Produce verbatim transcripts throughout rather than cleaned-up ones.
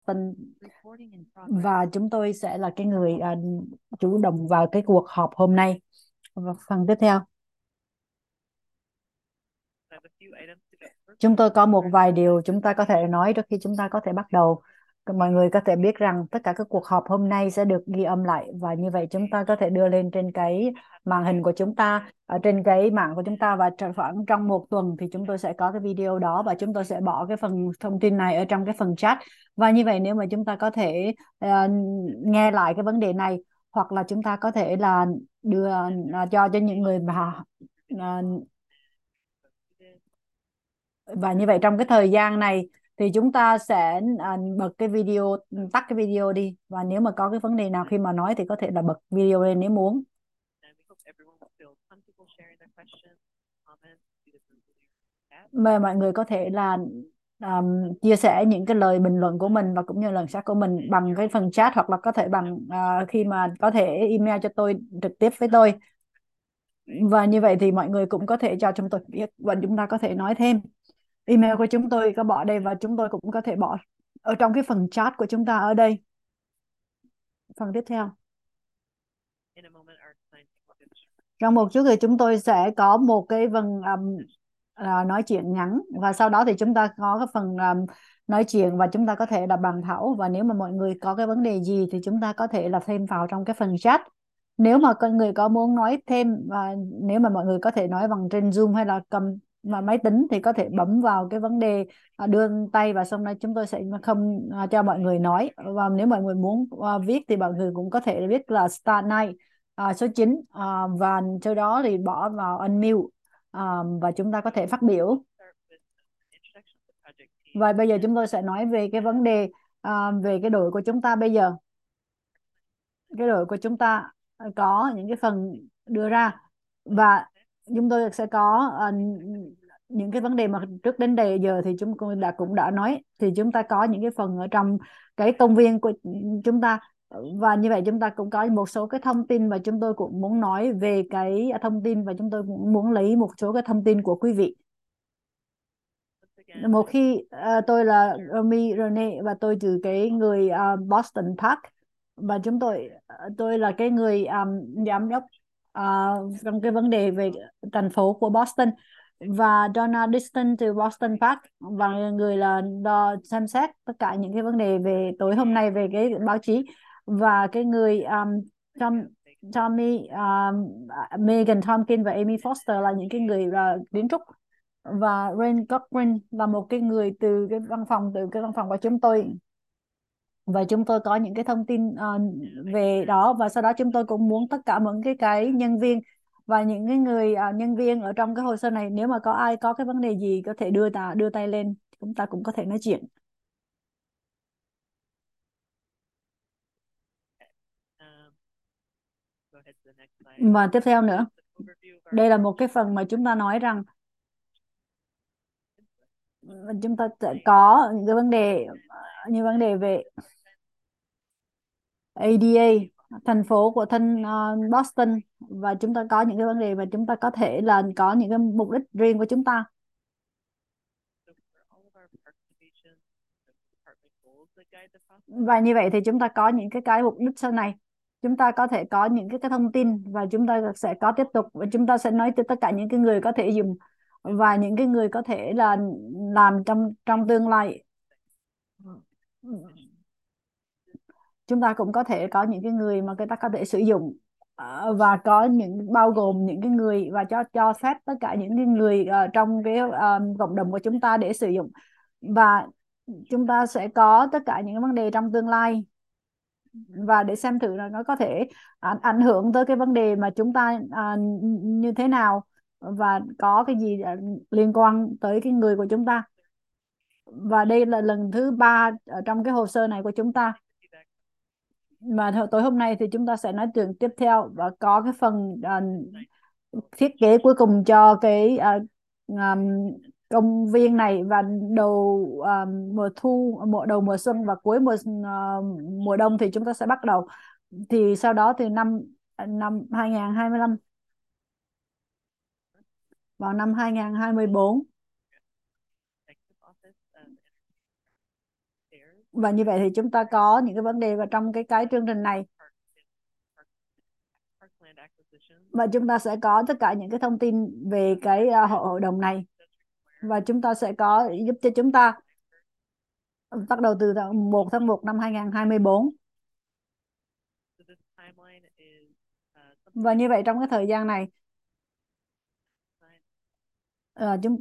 Boston, và chúng tôi sẽ là cái người à, chủ động vào cái cuộc họp hôm nay. Và phần tiếp theo, chúng tôi có một vài điều chúng ta có thể nói trước khi chúng ta có thể bắt đầu. Mọi người có thể biết rằng tất cả các cuộc họp hôm nay sẽ được ghi âm lại, và như vậy chúng ta có thể đưa lên trên cái màn hình của chúng ta, ở trên cái mạng của chúng ta, và khoảng trong một tuần thì chúng tôi sẽ có cái video đó, và chúng tôi sẽ bỏ cái phần thông tin này ở trong cái phần chat. Và như vậy nếu mà chúng ta có thể uh, nghe lại cái vấn đề này, hoặc là chúng ta có thể là đưa uh, cho cho những người mà uh, và như vậy trong cái thời gian này thì chúng ta sẽ à, bật cái video, tắt cái video đi, và nếu mà có cái vấn đề nào khi mà nói thì có thể là bật video lên nếu muốn. Mà mọi người có thể là um, chia sẻ những cái lời bình luận của mình và cũng như lần xác của mình bằng cái phần chat, hoặc là có thể bằng uh, khi mà có thể email cho tôi trực tiếp với tôi. Và như vậy thì mọi người cũng có thể cho chúng tôi biết và chúng ta có thể nói thêm. Email của chúng tôi có bỏ đây, và chúng tôi cũng có thể bỏ ở trong cái phần chat của chúng ta ở đây. Phần tiếp theo, trong một chút thì chúng tôi sẽ có một cái phần um, à, nói chuyện ngắn, và sau đó thì chúng ta có cái phần um, nói chuyện, và chúng ta có thể là bàn thảo, và nếu mà mọi người có cái vấn đề gì thì chúng ta có thể là thêm vào trong cái phần chat. Nếu mà con người có muốn nói thêm, và nếu mà mọi người có thể nói bằng trên Zoom hay là cầm mà máy tính thì có thể bấm vào cái vấn đề à, đưa tay, và xong đây chúng tôi sẽ không à, cho mọi người nói. Và nếu mọi người muốn à, viết thì mọi người cũng có thể viết là start night à, số chín, à, và sau đó thì bỏ vào unmute, à, và chúng ta có thể phát biểu. Và bây giờ chúng tôi sẽ nói về cái vấn đề à, về cái đội của chúng ta. Bây giờ cái đội của chúng ta có những cái phần đưa ra, và chúng tôi sẽ có uh, những cái vấn đề mà trước đến đây giờ thì chúng tôi đã cũng đã nói, thì chúng ta có những cái phần ở trong cái công viên của chúng ta, và như vậy chúng ta cũng có một số cái thông tin, và chúng tôi cũng muốn nói về cái thông tin, và chúng tôi cũng muốn lấy một số cái thông tin của quý vị. Một khi uh, tôi là Romy Rene, và tôi từ cái người uh, Boston Park, và chúng tôi uh, tôi là cái người um, giám đốc uh, trong cái vấn đề về thành phố của Boston, và Donna Diston từ Boston Park, và người là đo xem xét tất cả những cái vấn đề về tối hôm nay về cái báo chí, và cái người um, Tom, Tommy um, Megan Tompkins và Amy Foster là những cái người uh, kiến trúc, và Rain Cochran là một cái người từ cái văn phòng từ cái văn phòng của chúng tôi, và chúng tôi có những cái thông tin uh, về đó. Và sau đó chúng tôi cũng muốn tất cả những cái cái nhân viên và những cái người uh, nhân viên ở trong cái hồ sơ này, nếu mà có ai có cái vấn đề gì có thể đưa ta đưa tay lên, chúng ta cũng có thể nói chuyện. Và tiếp theo nữa, đây là một cái phần mà chúng ta nói rằng chúng ta sẽ có những cái vấn đề như vấn đề về a đê a, thành phố của thân uh, Boston, và chúng ta có những cái vấn đề mà chúng ta có thể là có những cái mục đích riêng của chúng ta. Và như vậy thì chúng ta có những cái cái mục đích sau này, chúng ta có thể có những cái, cái thông tin, và chúng ta sẽ có tiếp tục, và chúng ta sẽ nói tới tất cả những cái người có thể dùng, và những cái người có thể là làm trong trong tương lai. Chúng ta cũng có thể có những cái người mà người ta có thể sử dụng, ờ, và có những bao gồm những cái người, và cho cho phép tất cả những cái người ờ, trong cái ờ, cộng đồng của chúng ta để sử dụng, và chúng ta sẽ có tất cả những cái vấn đề trong tương lai, và để xem thử là nó có thể ảnh ảnh hưởng tới cái vấn đề mà chúng ta à, như thế nào, và có cái gì à, liên quan tới cái người của chúng ta. Và đây là lần thứ ba ở trong cái hồ sơ này của chúng ta, mà tối hôm nay thì chúng ta sẽ nói chuyện tiếp theo, và có cái phần à, thiết kế cuối cùng cho cái à, à, công viên này, và đầu à, mùa thu mùa đầu mùa xuân và cuối mùa à, mùa đông thì chúng ta sẽ bắt đầu. Thì sau đó thì năm năm hai không hai lăm, vào năm hai không hai tư, Và như vậy thì chúng ta có những cái vấn đề vào trong cái cái chương trình này, và chúng ta sẽ có tất cả những cái thông tin về cái uh, hội, hội đồng này, và chúng ta sẽ có giúp cho chúng ta bắt đầu từ tháng một tháng một năm hai nghìn không trăm hai mươi bốn. Và như vậy trong cái thời gian này uh, chúng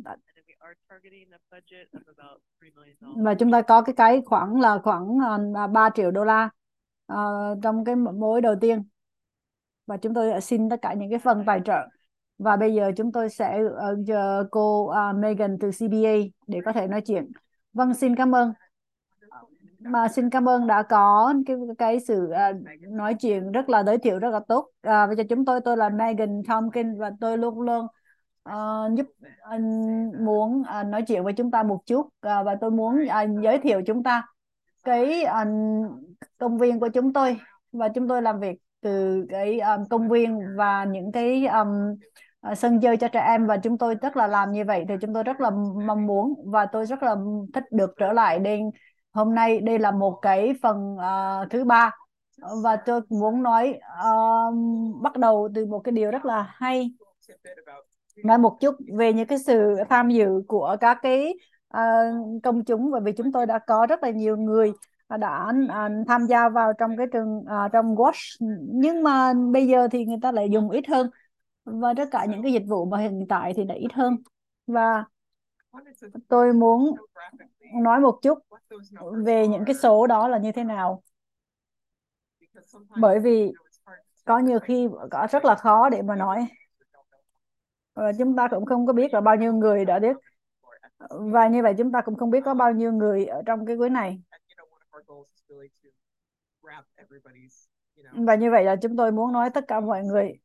và chúng ta có cái cái khoảng là khoảng uh, ba triệu đô la uh, trong cái mối đầu tiên, và chúng tôi đã xin tất cả những cái phần tài trợ. Và bây giờ chúng tôi sẽ uh, chờ cô uh, Megan từ xê bê a để có thể nói chuyện. Vâng, xin cảm ơn. Mà xin cảm ơn đã có cái cái sự uh, nói chuyện rất là giới thiệu rất là tốt. À, bây giờ chúng tôi tôi là Megan Tompkins, và tôi luôn luôn ờ, giúp anh muốn ờ, nói chuyện với chúng ta một chút. Ờ, và tôi muốn ờ, giới thiệu chúng ta cái ờ, công viên của chúng tôi, và chúng tôi làm việc từ cái ờ, công viên và những cái ờm, ờ, sân chơi cho trẻ em, và chúng tôi rất là làm như vậy thì chúng tôi rất là mong muốn, và tôi rất là thích được trở lại đây hôm nay. Đây là một cái phần ờ, thứ ba, và tôi muốn nói ờ, bắt đầu từ một cái điều rất là hay, nói một chút về những cái sự tham dự của các cái ờ, công chúng, bởi vì chúng tôi đã có rất là nhiều người đã à, tham gia vào trong cái trường à, trong Watch, nhưng mà bây giờ thì người ta lại dùng ít hơn, và tất cả những cái dịch vụ mà hiện tại thì đã ít hơn. Và tôi muốn nói một chút về những cái số đó là như thế nào, bởi vì có nhiều khi có rất là khó để mà nói. Ờ, chúng ta cũng không có biết là bao nhiêu người đã biết, và như vậy chúng ta cũng không biết có bao nhiêu người ở trong cái quý này. Và như vậy là chúng tôi muốn nói tất cả mọi người.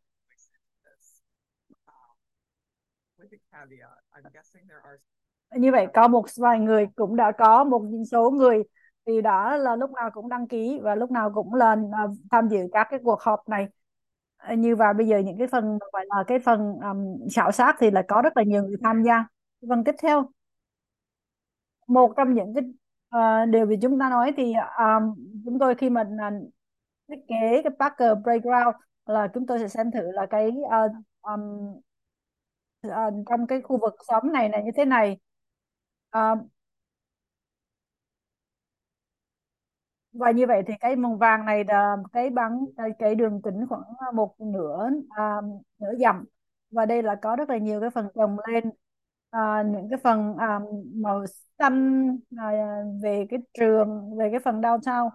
Như vậy có một vài người cũng đã có một số người thì đã là lúc nào cũng đăng ký và lúc nào cũng lên à, tham dự các cái cuộc họp này. À, như và bây giờ những cái phần gọi là cái phần um, khảo sát thì là có rất là nhiều người tham gia. Vâng, tiếp theo một trong những cái ờ, điều mà chúng ta nói thì um, chúng tôi khi mà à, thiết kế cái Parker Playground là chúng tôi sẽ xem thử là cái ờ, um, ờ, trong cái khu vực xóm này là như thế này. Ờ, và như vậy thì cái màu vàng này là cái bắn cái, cái đường kính khoảng một nửa à, nửa dặm, và đây là có rất là nhiều cái phần chồng lên à, những cái phần à, màu xanh à, về cái trường, về cái phần downtown,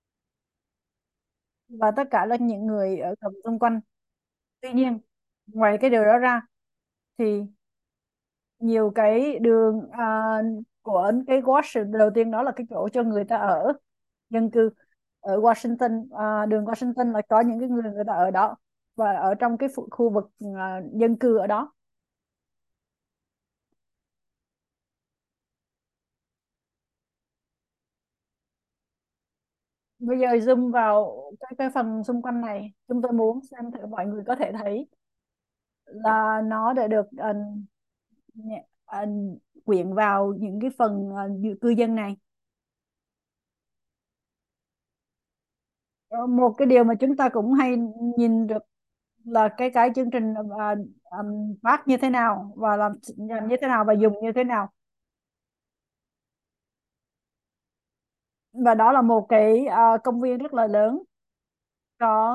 và tất cả là những người ở cầm xung quanh. Tuy nhiên ngoài cái điều đó ra thì nhiều cái đường à, của cái Washington, đầu tiên đó là cái chỗ cho người ta ở, dân cư ở Washington, à, đường Washington là có những cái người người ta ở đó, và ở trong cái phụ- khu vực à, dân cư ở đó. Bây giờ zoom vào cái cái phần xung quanh này, chúng tôi muốn xem thử mọi người có thể thấy là nó đã được uh, uh, quyện vào những cái phần uh, cư dân này. Ờ, một cái điều mà chúng ta cũng hay nhìn được là cái cái chương trình à, um, phát như thế nào, và làm, làm như thế nào và dùng như thế nào, và đó là một cái à, công viên rất là lớn. Có,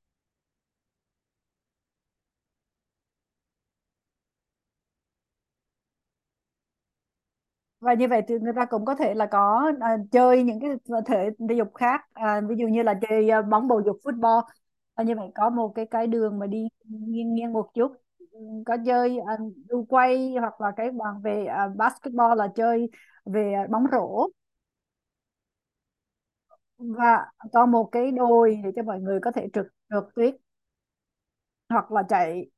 và như vậy thì người ta cũng có thể là có à, chơi những cái thể thể dục khác, à, ví dụ như là chơi à, bóng bầu dục football. Và như vậy có một cái cái đường mà đi nghiêng nghiêng một chút. Ừ, có chơi à, đu quay, hoặc là cái bàn về à, basketball là chơi về à, bóng rổ, và có một cái đồi để cho mọi người có thể trượt trượt tuyết hoặc là chạy.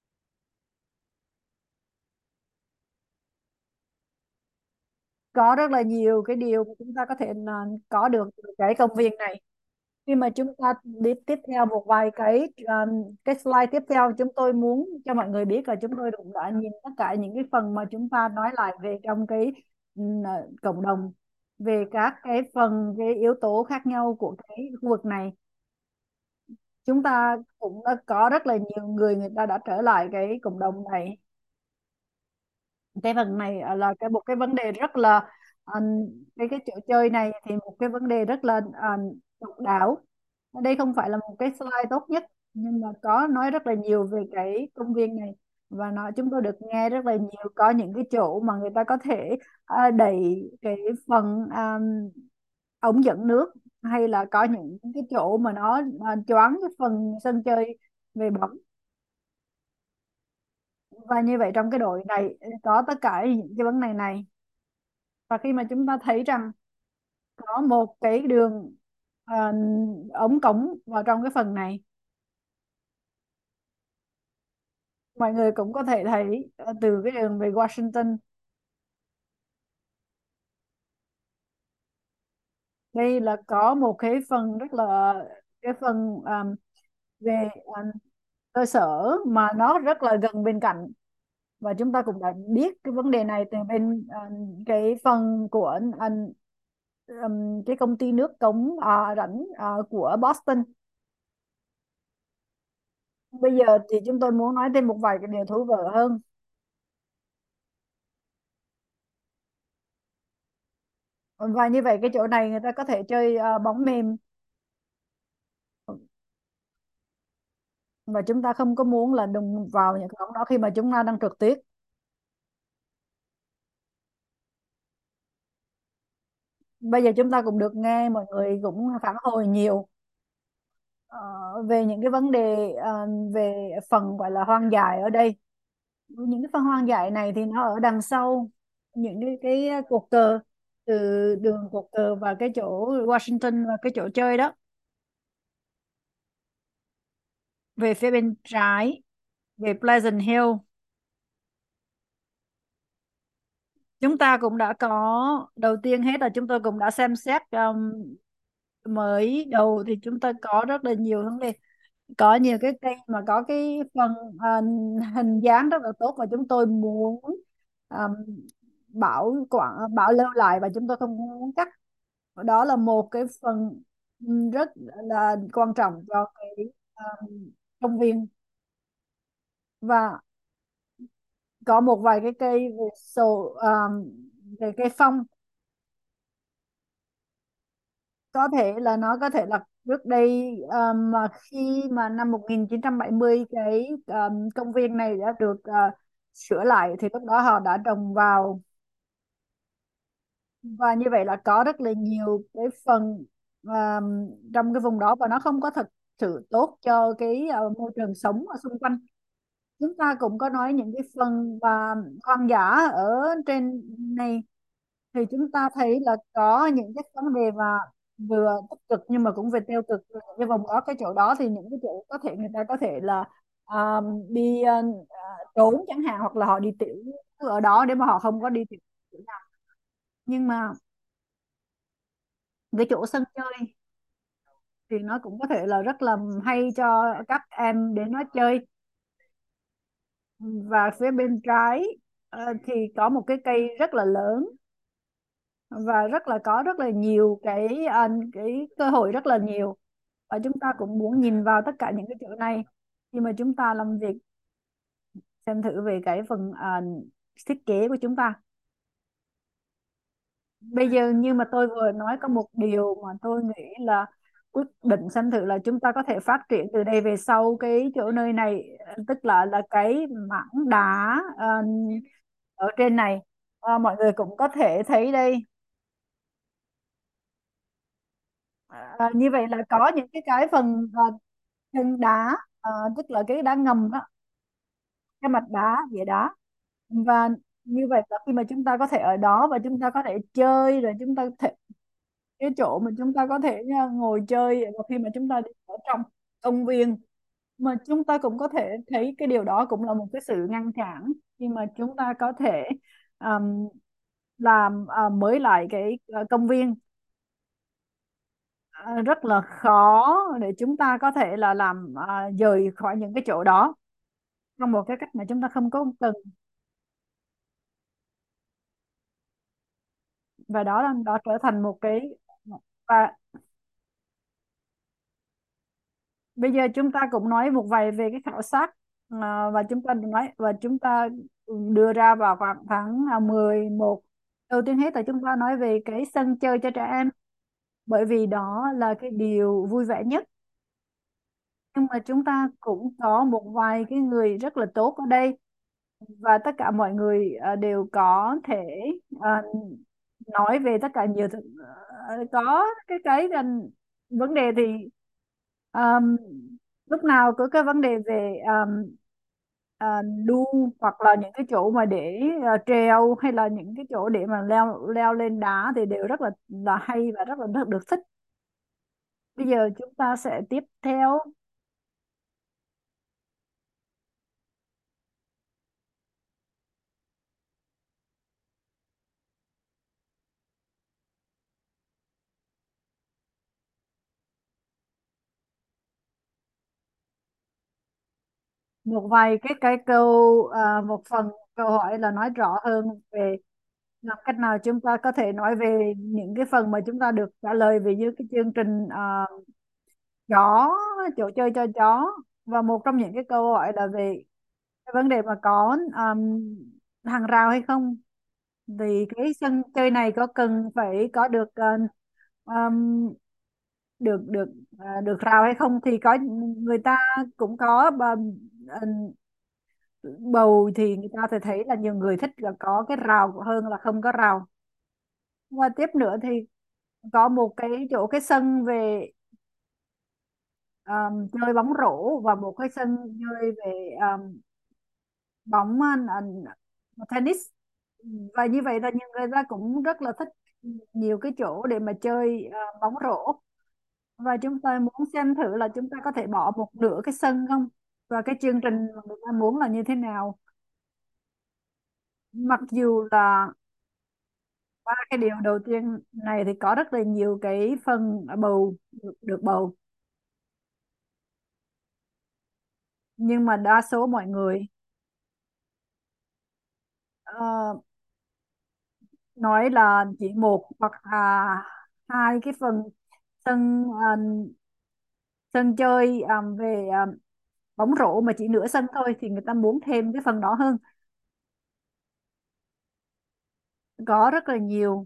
Có rất là nhiều cái điều mà chúng ta có thể là có được từ cái công viên này. Khi mà chúng ta đi tiếp theo một vài cái um, cái slide tiếp theo, chúng tôi muốn cho mọi người biết là chúng tôi cũng đã nhìn tất cả những cái phần mà chúng ta nói lại về trong cái um, cộng đồng. về các cái phần cái yếu tố khác nhau của cái khu vực này. Chúng ta cũng đã có rất là nhiều người người ta đã trở lại cái cộng đồng này. Cái phần này à, là cái một cái vấn đề rất là à, cái cái chỗ chơi này thì một cái vấn đề rất là à, độc đáo. Đây không phải là một cái slide tốt nhất, nhưng mà có nói rất là nhiều về cái công viên này, và nó chúng tôi được nghe rất là nhiều, có những cái chỗ mà người ta có thể à, đẩy cái phần à, ống dẫn nước, hay là có những cái chỗ mà nó à, choáng cái phần sân chơi về bóng. Và như vậy trong cái đội này có tất cả những cái vấn đề này, và khi mà chúng ta thấy rằng có một cái đường à, ống cống vào trong cái phần này, mọi người cũng có thể thấy à, từ cái đường về Washington. Đây là có một cái phần rất là cái phần à, về à, cơ sở mà nó rất là gần bên cạnh, và chúng ta cũng đã biết cái vấn đề này từ bên à, cái phần của à, ừm, cái công ty nước cống à, rãnh à, của Boston. Bây giờ thì chúng tôi muốn nói thêm một vài cái điều thú vị hơn. Và như vậy cái chỗ này người ta có thể chơi à, bóng mềm, và chúng ta không có muốn là đụng vào những cái bóng đó khi mà chúng ta đang trượt tuyết. Bây giờ chúng ta cũng được nghe mọi người cũng phản hồi nhiều ờ, về những cái vấn đề ờ, về phần gọi là hoang dại ở đây. Những cái phần hoang dại này thì nó ở đằng sau những cái cái cột cờ, từ đường cột cờ và cái chỗ Washington và cái chỗ chơi đó. Về phía bên trái, về Pleasant Hill, chúng ta cũng đã có, đầu tiên hết là chúng tôi cũng đã xem xét um, mới đầu thì chúng ta có rất là nhiều vấn đề, có nhiều cái cây mà có cái phần à, hình dáng rất là tốt, và chúng tôi muốn um, bảo quản bảo lưu lại, và chúng tôi không muốn cắt. Đó là một cái phần um, rất là quan trọng cho cái um, công viên. Và có một vài cái cây về sổ um, về cây phong, có thể là nó có thể là trước đây um, mà khi mà năm một nghìn chín trăm bảy mươi cái um, công viên này đã được uh, sửa lại thì lúc đó họ đã trồng vào, và như vậy là có rất là nhiều cái phần um, trong cái vùng đó, và nó không có thật sự tốt cho cái uh, môi trường sống ở xung quanh. Chúng ta cũng có nói những cái phần và hoang dã ở trên này, thì chúng ta thấy là có những cái vấn đề mà vừa tích cực nhưng mà cũng về tiêu cực. Ở cái vùng đó, cái chỗ đó thì những cái chỗ có thể người ta có thể là à, đi à, trốn chẳng hạn, hoặc là họ đi tiểu ở đó để mà họ không có đi tiểu chỗ nào. Nhưng mà cái chỗ sân chơi thì nó cũng có thể là rất là hay cho các em đến nó chơi. Và phía bên trái ờ, thì có một cái cây rất là lớn, và rất là có rất là nhiều cái ờ, cái cơ hội rất là nhiều, và chúng ta cũng muốn nhìn vào tất cả những cái chỗ này khi mà chúng ta làm việc, xem thử về cái phần ờ, thiết kế của chúng ta. Bây giờ như mà tôi vừa nói có một điều mà tôi nghĩ là quyết định xem thử là chúng ta có thể phát triển từ đây về sau cái chỗ nơi này, tức là là cái mảng đá ờ, ở trên này. Ờ, mọi người cũng có thể thấy đây. Ờ, như vậy là có những cái cái phần ờ, chân đá, ờ, tức là cái đá ngầm đó, cái mặt đá dĩa đá. Và như vậy là khi mà chúng ta có thể ở đó và chúng ta có thể chơi, rồi chúng ta có thể cái chỗ mà chúng ta có thể nha, ngồi chơi, và khi mà chúng ta đi ở trong công viên mà chúng ta cũng có thể thấy cái điều đó cũng là một cái sự ngăn cản khi mà chúng ta có thể um, làm à, mới lại cái à, công viên. À, rất là khó để chúng ta có thể là làm à, rời khỏi những cái chỗ đó trong một cái cách mà chúng ta không có cần. và đó là đó trở thành một cái. Và bây giờ chúng ta cũng nói một vài về cái khảo sát, à, và chúng ta nói và chúng ta đưa ra vào khoảng tháng à, mười một. Đầu tiên hết là chúng ta nói về cái sân chơi cho trẻ em, bởi vì đó là cái điều vui vẻ nhất. Nhưng mà chúng ta cũng có một vài cái người rất là tốt ở đây, và tất cả mọi người à, đều có thể à, nói về tất cả nhiều thứ. Ờ, có cái cái là vấn đề thì um, lúc nào có cái vấn đề về um, à, đu, hoặc là những cái chỗ mà để à, treo, hay là những cái chỗ để mà leo leo lên đá thì đều rất là là hay và rất là được, được thích. Bây giờ chúng ta sẽ tiếp theo một vài cái cái câu à, một phần câu hỏi là nói rõ hơn về làm cách nào chúng ta có thể nói về những cái phần mà chúng ta được trả lời về những cái chương trình à, chó, chỗ chơi cho chó. Và một trong những cái câu hỏi là về cái vấn đề mà có um, hàng rào hay không, thì cái sân chơi này có cần phải có được uh, um, được được à, được rào hay không. Thì có người ta cũng có bờ- ờ, bầu, thì người ta sẽ thấy là nhiều người thích là có cái rào hơn là không có rào. Và tiếp nữa thì có một cái chỗ cái sân về um, chơi bóng rổ, và một cái sân chơi về um, bóng uh, tennis. Và như vậy là nhiều người ta cũng rất là thích nhiều cái chỗ để mà chơi uh, bóng rổ. Và chúng ta muốn xem thử là chúng ta có thể bỏ một nửa cái sân không, và cái chương trình mà người ta muốn là như thế nào. Mặc dù là ba cái điều đầu tiên này thì có rất là nhiều cái phần bầu được, được bầu, nhưng mà đa số mọi người ờ, nói là chỉ một hoặc là hai cái phần sân ờ, sân chơi ờ, về ờ, bóng rổ mà chỉ nửa sân thôi, thì người ta muốn thêm cái phần đó hơn. Có rất là nhiều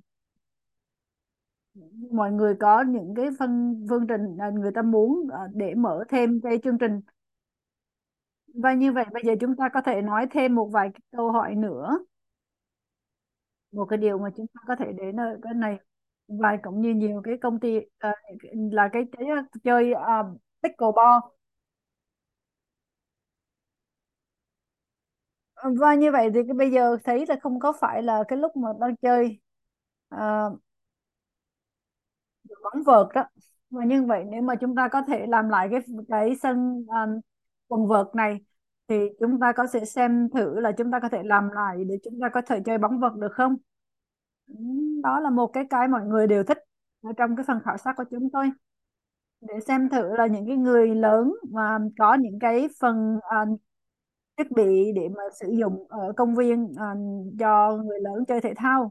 mọi người có những cái phân phương trình à, người ta muốn à, để mở thêm cái chương trình. Và như vậy bây giờ chúng ta có thể nói thêm một vài cái câu hỏi nữa. Một cái điều mà chúng ta có thể đến ở cái này, và cũng như nhiều cái công ty à, là cái, cái chơi uh, pickleball. Và như vậy thì cái bây giờ thấy là không có phải là cái lúc mà đang chơi à, bóng vợt đó. Và như vậy nếu mà chúng ta có thể làm lại cái cái sân à, quần vợt này, thì chúng ta có sẽ xem thử là chúng ta có thể làm lại để chúng ta có thể chơi bóng vợt được không. Ừ, đó là một cái cái mọi người đều thích ở trong cái phần khảo sát của chúng tôi, để xem thử là những cái người lớn mà có những cái phần à, thiết bị để mà sử dụng ở công viên à, cho người lớn chơi thể thao.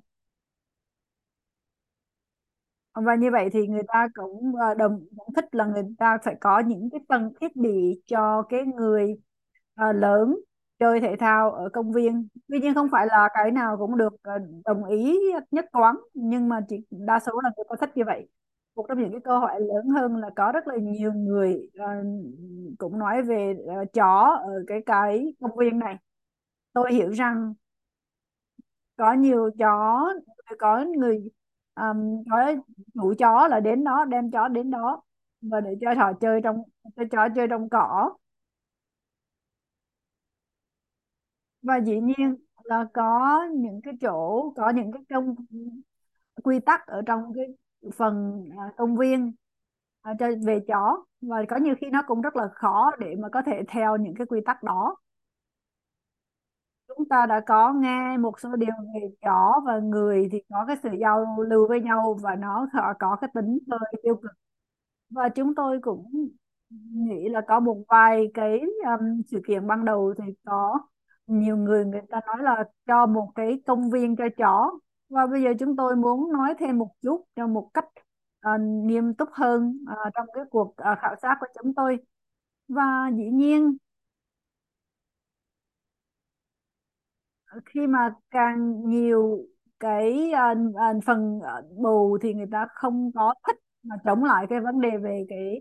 Và như vậy thì người ta cũng ờ, đồng cũng thích là người ta phải có những cái phần thiết bị cho cái người ờ, lớn chơi thể thao ở công viên. Tuy nhiên không phải là cái nào cũng được ờ, đồng ý nhất quán, nhưng mà chỉ đa số là người ta thích như vậy. Một trong những cái câu hỏi lớn hơn là có rất là nhiều người ờ, cũng nói về ờ, chó ở cái cái công viên này. Tôi hiểu rằng có nhiều chó, có người um, có chủ chó là đến đó, đem chó đến đó và để cho họ chơi trong cho chó chơi trong cỏ. Và dĩ nhiên là có những cái chỗ, có những cái công quy tắc ở trong cái phần à, công viên à, cho về chó, và có nhiều khi nó cũng rất là khó để mà có thể theo những cái quy tắc đó. Chúng ta đã có nghe một số điều về chó và người thì có cái sự giao lưu với nhau, và nó có có cái tính hơi tiêu cực. Và chúng tôi cũng nghĩ là có một vài cái um, sự kiện ban đầu thì có nhiều người người ta nói là cho một cái công viên cho chó, Và bây giờ chúng tôi muốn nói thêm một chút cho một cách à, nghiêm túc hơn à, trong cái cuộc à, khảo sát của chúng tôi. Và dĩ nhiên khi mà càng nhiều cái à, à, phần à, bù thì người ta không có thích, mà chống lại cái vấn đề về cái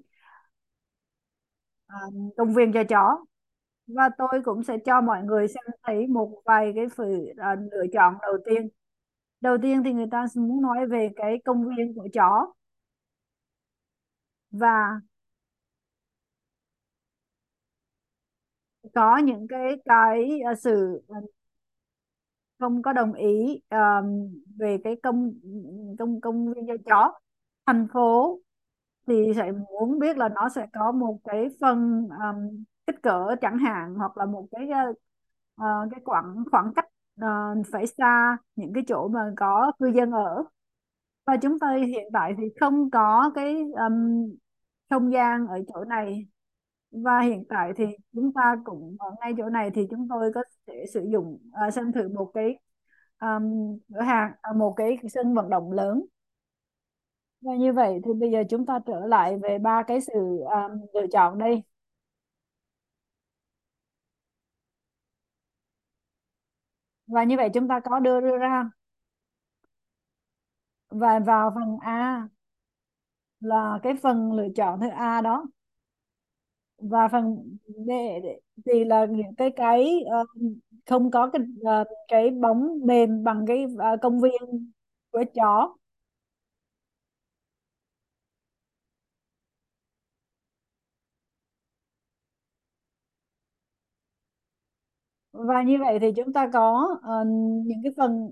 à, công viên cho chó. Và tôi cũng sẽ cho mọi người xem thấy một vài cái sự à, lựa chọn đầu tiên. Đầu tiên thì người ta muốn nói về cái công viên của chó, và có những cái cái à, sự à, không có đồng ý à, về cái công công công viên cho chó. Thành phố thì sẽ muốn biết là nó sẽ có một cái phần um, kích cỡ chẳng hạn, hoặc là một cái uh, uh, cái khoảng khoảng cách uh, phải xa những cái chỗ mà có cư dân ở. Và chúng tôi hiện tại thì không có cái um, không gian ở chỗ này. Và hiện tại thì chúng ta cũng ở ngay chỗ này thì chúng tôi có thể sử dụng uh, xem thử một cái um, cửa hàng, uh, một cái sân vận động lớn. Và như vậy thì bây giờ chúng ta trở lại về ba cái sự um, lựa chọn đây. Và như vậy chúng ta có đưa, đưa ra, và vào phần A là cái phần lựa chọn thứ A đó. Và phần B thì là những cái cái ờ, không có cái ờ, cái bóng mềm bằng cái ờ, công viên của chó. Và như vậy thì chúng ta có ờ, những cái phần.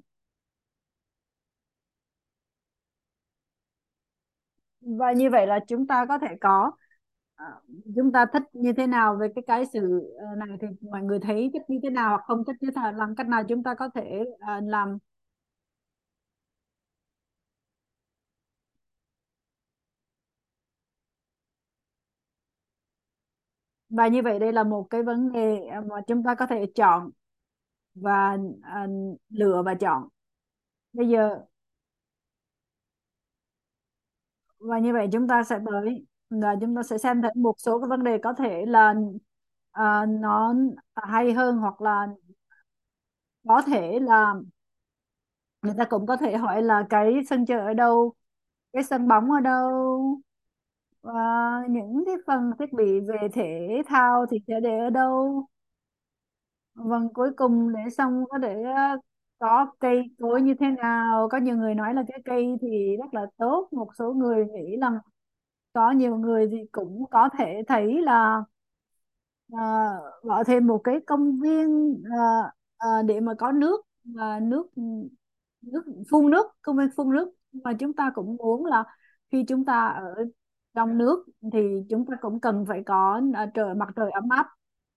Và như vậy là chúng ta có thể có ờ, chúng ta thích như thế nào về cái cái sự ờ, này thì mọi người thấy thích như thế nào hoặc không thích như thế nào, làm cách nào chúng ta có thể ờ, làm. Và như vậy đây là một cái vấn đề ờ, mà chúng ta có thể chọn và ờ, lựa và chọn. Bây giờ và như vậy chúng ta sẽ tới là chúng ta sẽ xem thấy một số cái vấn đề có thể là ờ, nó hay hơn, hoặc là có thể là người ta cũng có thể hỏi là cái sân chơi ở đâu, cái sân bóng ở đâu, và những cái phần thiết bị về thể thao thì sẽ để ở đâu. Vâng, cuối cùng để xong có để ờ, có cây cối như thế nào. Có nhiều người nói là cái cây thì rất là tốt, một số người nghĩ là có nhiều người thì cũng có thể thấy là à, gọi thêm một cái công viên à, à, để mà có nước, và nước nước phun nước, công viên phun nước. Mà chúng ta cũng muốn là khi chúng ta ở trong nước thì chúng ta cũng cần phải có à, trời mặt trời ấm áp.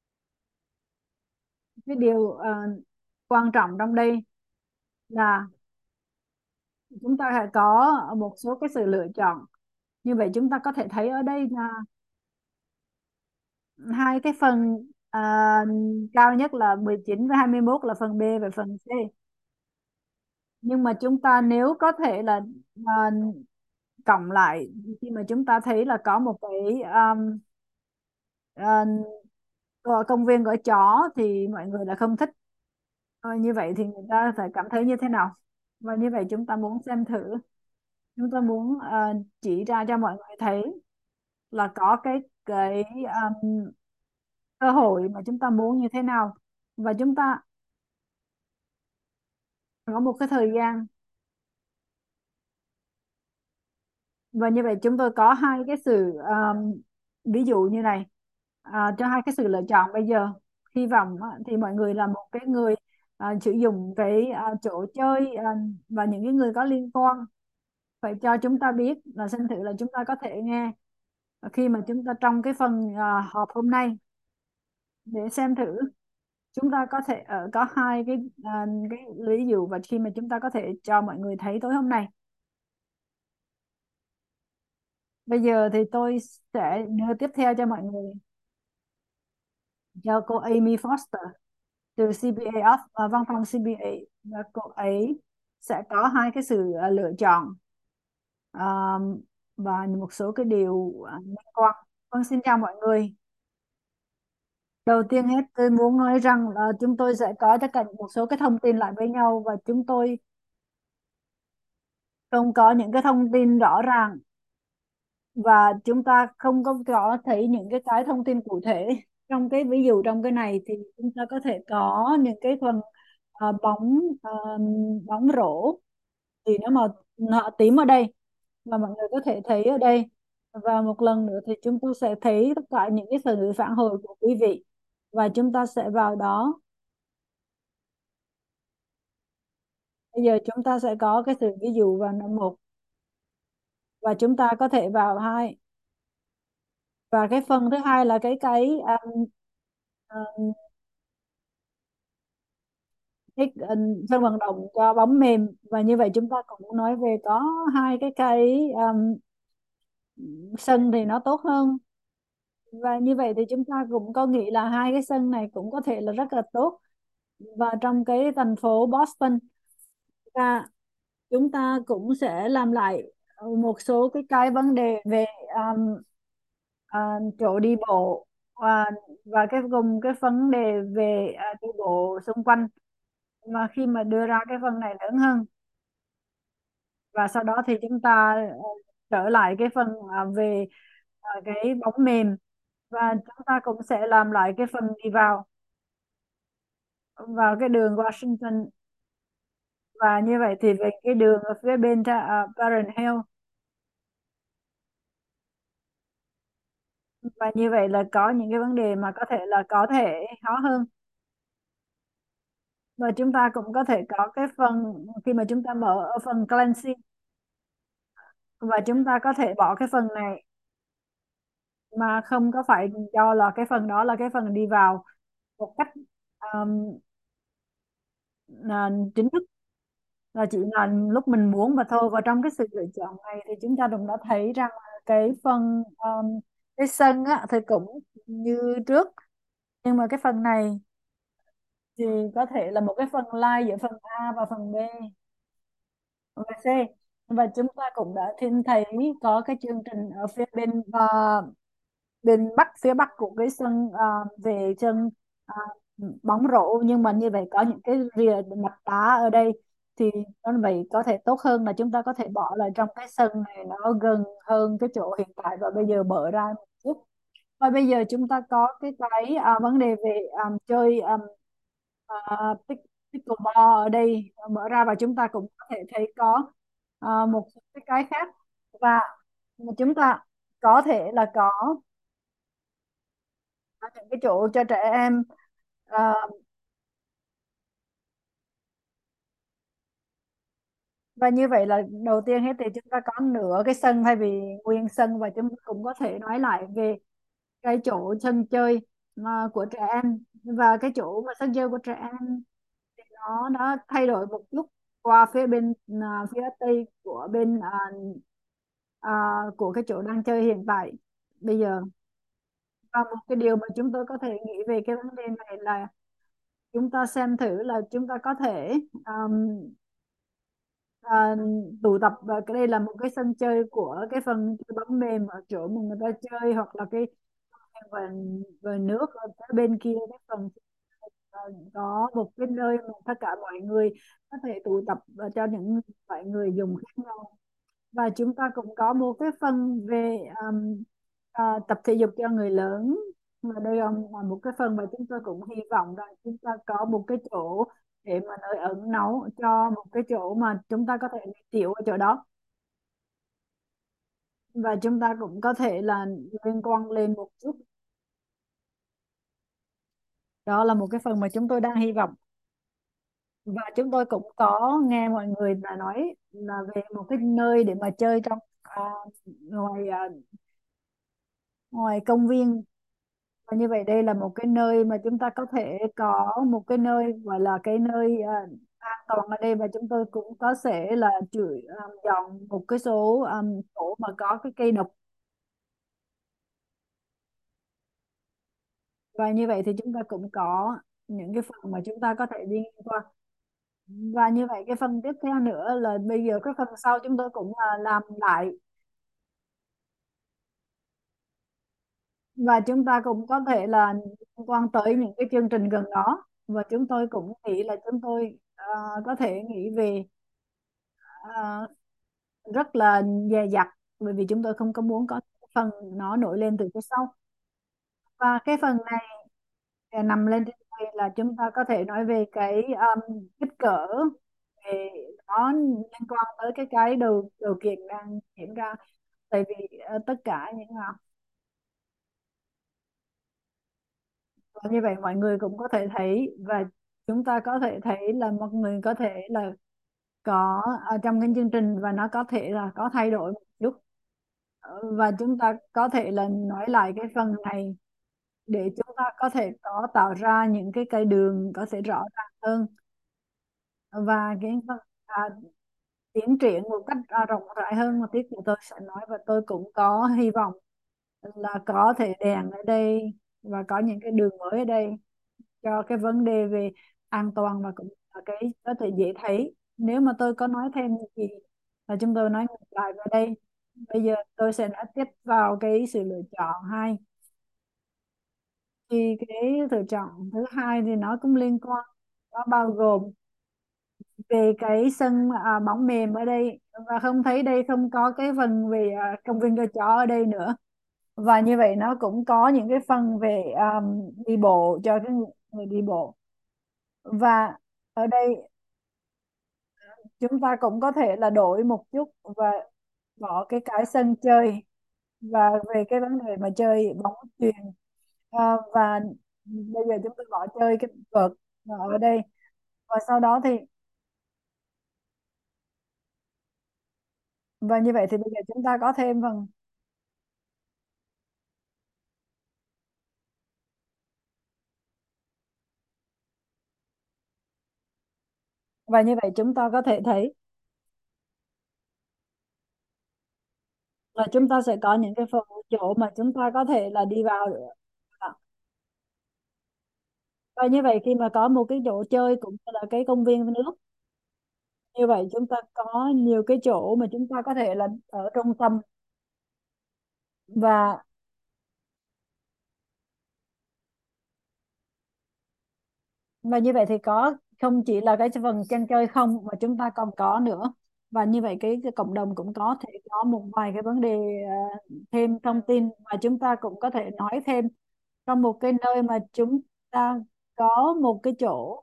Cái điều à, quan trọng trong đây là chúng ta phải có một số cái sự lựa chọn. Như vậy chúng ta có thể thấy ở đây là hai cái phần à, cao nhất là mười chín và hai mươi mốt là phần B và phần C. Nhưng mà chúng ta nếu có thể là à, cộng lại, khi mà chúng ta thấy là có một cái um, à, có công viên của chó thì mọi người lại không thích. Ờ, như vậy thì người ta phải cảm thấy như thế nào. Và như vậy chúng ta muốn xem thử, chúng ta muốn à, chỉ ra cho mọi người thấy là có cái cái um, cơ hội mà chúng ta muốn như thế nào. Và chúng ta có một cái thời gian. Và như vậy chúng tôi có hai cái sự um, ví dụ như này, à, cho hai cái sự lựa chọn bây giờ. Hy vọng á, thì mọi người là một cái người à, sử dụng cái à, chỗ chơi à, và những cái người có liên quan phải cho chúng ta biết, là xem thử là chúng ta có thể nghe khi mà chúng ta trong cái phần à, họp hôm nay, để xem thử chúng ta có thể ở có hai cái à, cái ví dụ, và khi mà chúng ta có thể cho mọi người thấy tối hôm nay. Bây giờ thì tôi sẽ đưa tiếp theo cho mọi người, cho cô Amy Foster từ xê bê a of, uh, văn phòng xê bê a. Và cô ấy sẽ có hai cái sự à, lựa chọn, à, và một số cái điều à, liên quan. Vâng, xin chào mọi người. Đầu tiên hết tôi muốn nói rằng là chúng tôi sẽ có tất cả một số cái thông tin lại với nhau, và chúng tôi không có những cái thông tin rõ ràng, và chúng ta không có có thấy những cái cái thông tin cụ thể. Trong cái ví dụ trong cái này thì chúng ta có thể có những cái phần à, bóng à, bóng rổ thì nó màu nó tím ở đây, và mọi người có thể thấy ở đây. Và một lần nữa thì chúng tôi sẽ thấy tất cả những cái sự phản hồi của quý vị, và chúng ta sẽ vào đó. Bây giờ chúng ta sẽ có cái sự ví dụ vào năm một, và chúng ta có thể vào hai. Và cái phần thứ hai là cái cái um, um, cái um, sân vận động cho bóng mềm, và như vậy chúng ta cũng nói về có hai cái cái um, sân thì nó tốt hơn. Và như vậy thì chúng ta cũng có nghĩ là hai cái sân này cũng có thể là rất là tốt. Và trong cái thành phố Boston, và chúng ta cũng sẽ làm lại một số cái cái vấn đề về um, à, chỗ đi bộ, và và cái cùng cái vấn đề về à, đi bộ xung quanh, mà khi mà đưa ra cái phần này lớn hơn. Và sau đó thì chúng ta ờ, trở lại cái phần à, về à, cái bóng mềm, và chúng ta cũng sẽ làm lại cái phần đi vào vào cái đường Washington. Và như vậy thì về cái đường ở phía bên uh, Parent Hill, và như vậy là có những cái vấn đề mà có thể là có thể khó hơn. Và chúng ta cũng có thể có cái phần khi mà chúng ta mở ở phần cleansing, và chúng ta có thể bỏ cái phần này, mà không có phải cho là cái phần đó là cái phần đi vào một cách um, là chính thức, là chỉ là lúc mình muốn và thôi. Và trong cái sự lựa chọn này thì chúng ta cũng đã thấy rằng là cái phần um, cái sân á, thì cũng như trước, nhưng mà cái phần này thì có thể là một cái phần line giữa phần A và phần B và C. Và chúng ta cũng đã thêm thấy có cái chương trình ở phía bên uh, bên bắc phía bắc của cái sân à, về sân à, bóng rổ, nhưng mà như vậy có những cái rìa mặt đá ở đây, thì nó vậy có thể tốt hơn là chúng ta có thể bỏ lại trong cái sân này, nó gần hơn cái chỗ hiện tại và bây giờ mở ra một chút. Và bây giờ chúng ta có cái cái à, vấn đề về à, chơi um, à, pick, pickleball ở đây mở ra, và chúng ta cũng có thể thấy có à, một số cái cái khác. Và chúng ta có thể là có có những cái chỗ cho trẻ em. Ờ, và như vậy là đầu tiên hết thì chúng ta có nửa cái sân thay vì nguyên sân, và chúng ta cũng có thể nói lại về cái chỗ sân chơi mà của trẻ em. Và cái chỗ mà sân chơi của trẻ em thì nó nó thay đổi một chút qua phía bên à, phía tây của bên à, à, của cái chỗ đang chơi hiện tại bây giờ. Và một cái điều mà chúng tôi có thể nghĩ về cái vấn đề này là chúng ta xem thử là chúng ta có thể um, à, tụ tập, và cái đây là một cái sân chơi của cái phần chơi bóng mềm ở chỗ mà người ta chơi, hoặc là cái vườn vườn nước ở phía bên kia cái phần à, có một cái nơi mà tất cả mọi người có thể tụ tập và cho những mọi người dùng khác nhau. Và chúng ta cũng có một cái phần về um, à, tập thể dục cho người lớn, và đây là là một cái phần mà chúng tôi cũng hy vọng rằng chúng ta có một cái chỗ để mà nơi ẩn náu, cho một cái chỗ mà chúng ta có thể đi tiểu ở chỗ đó. Và chúng ta cũng có thể là liên quan lên một chút, đó là một cái phần mà chúng tôi đang hy vọng. Và chúng tôi cũng có nghe mọi người đã nói là về một cái nơi để mà chơi trong à, ngoài à, ngoài công viên. Và như vậy đây là một cái nơi mà chúng ta có thể có một cái nơi gọi là cái nơi à, an toàn ở đây, và chúng tôi cũng có sẽ là chửi à, dọn một cái số um, chỗ mà có cái cây độc. Và như vậy thì chúng ta cũng có những cái phần mà chúng ta có thể đi ngang qua. Và như vậy cái phần tiếp theo nữa là bây giờ cái phần sau chúng tôi cũng à, làm lại, và chúng ta cũng có thể là liên quan tới những cái chương trình gần đó, và chúng tôi cũng nghĩ là chúng tôi à, có thể nghĩ về à, rất là dè dặt, bởi vì chúng tôi không có muốn có phần nó nổi lên từ phía sau. Và cái phần này à, nằm lên trên đây là chúng ta có thể nói về cái um, kích cỡ, về nó liên quan tới cái cái điều điều kiện đang diễn ra. Tại vì ờ, tất cả những ờ, và như vậy mọi người cũng có thể thấy, và chúng ta có thể thấy là mọi người có thể là có ở trong cái chương trình, và nó có thể là có thay đổi một chút. Ờ, và chúng ta có thể là nói lại cái phần này để chúng ta có thể có tạo ra những cái cây đường có thể rõ ràng hơn, và cái phần à, tiến triển một cách à, rộng rãi hơn một tí thì tôi sẽ nói. Và tôi cũng có hy vọng là có thể đèn ở đây và có những cái đường mới ở đây cho cái vấn đề về an toàn, và cũng là cái có thể dễ thấy. Nếu mà tôi có nói thêm gì là chúng tôi nói ngược lại vào đây. Bây giờ tôi sẽ nói tiếp vào cái sự lựa chọn hai. Thì cái lựa chọn thứ hai thì nó cũng liên quan, nó bao gồm về cái sân à, bóng mềm ở đây, và không thấy đây không có cái phần về à, công viên cho chó ở đây nữa. Và như vậy nó cũng có những cái phần về um, đi bộ cho cái người đi bộ. Và ở đây chúng ta cũng có thể là đổi một chút và bỏ cái cái sân chơi, và về cái vấn đề mà chơi bóng chuyền. À, và bây giờ chúng tôi bỏ chơi cái vợt ở đây, và sau đó thì và như vậy thì bây giờ chúng ta có thêm phần. Và như vậy chúng ta có thể thấy là chúng ta sẽ có những cái phần chỗ mà chúng ta có thể là đi vào được. Và như vậy khi mà có một cái chỗ chơi cũng như là cái công viên nước, như vậy chúng ta có nhiều cái chỗ mà chúng ta có thể là ở trung tâm. và và như vậy thì có không chỉ là cái phần chân chơi không, mà chúng ta còn có nữa. Và như vậy cái, cái cộng đồng cũng có thể có một vài cái vấn đề à, thêm thông tin, và chúng ta cũng có thể nói thêm trong một cái nơi mà chúng ta có một cái chỗ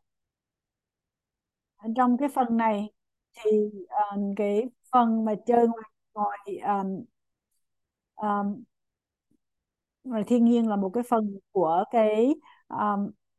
trong cái phần này. Thì à, cái phần mà chơi ngoài ngoài à, à, ngoài thiên nhiên là một cái phần của cái à,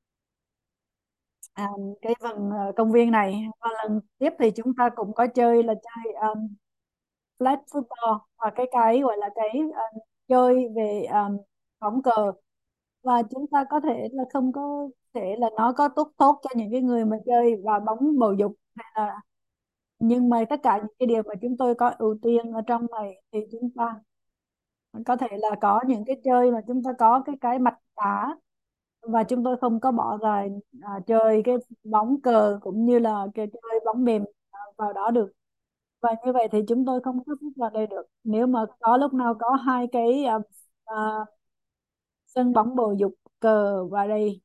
à, cái phần à, công viên này. Và lần tiếp thì chúng ta cũng có chơi là chơi um, flag football, và cái cái gọi là cái um, chơi về um, bóng cờ. Và chúng ta có thể là không có thể là nó có tốt tốt cho những cái người mà chơi và bóng bầu dục hay là, nhưng mà tất cả những cái điều mà chúng tôi có ưu tiên ở trong này thì chúng ta có thể là có những cái chơi mà chúng ta có cái cái mặt đá, và chúng tôi không có bỏ dài à, chơi cái bóng cờ cũng như là cái chơi bóng mềm à, vào đó được. Và như vậy thì chúng tôi không có vào đây được. Nếu mà có lúc nào có hai cái à, à, sân bóng bầu dục cờ vào đây,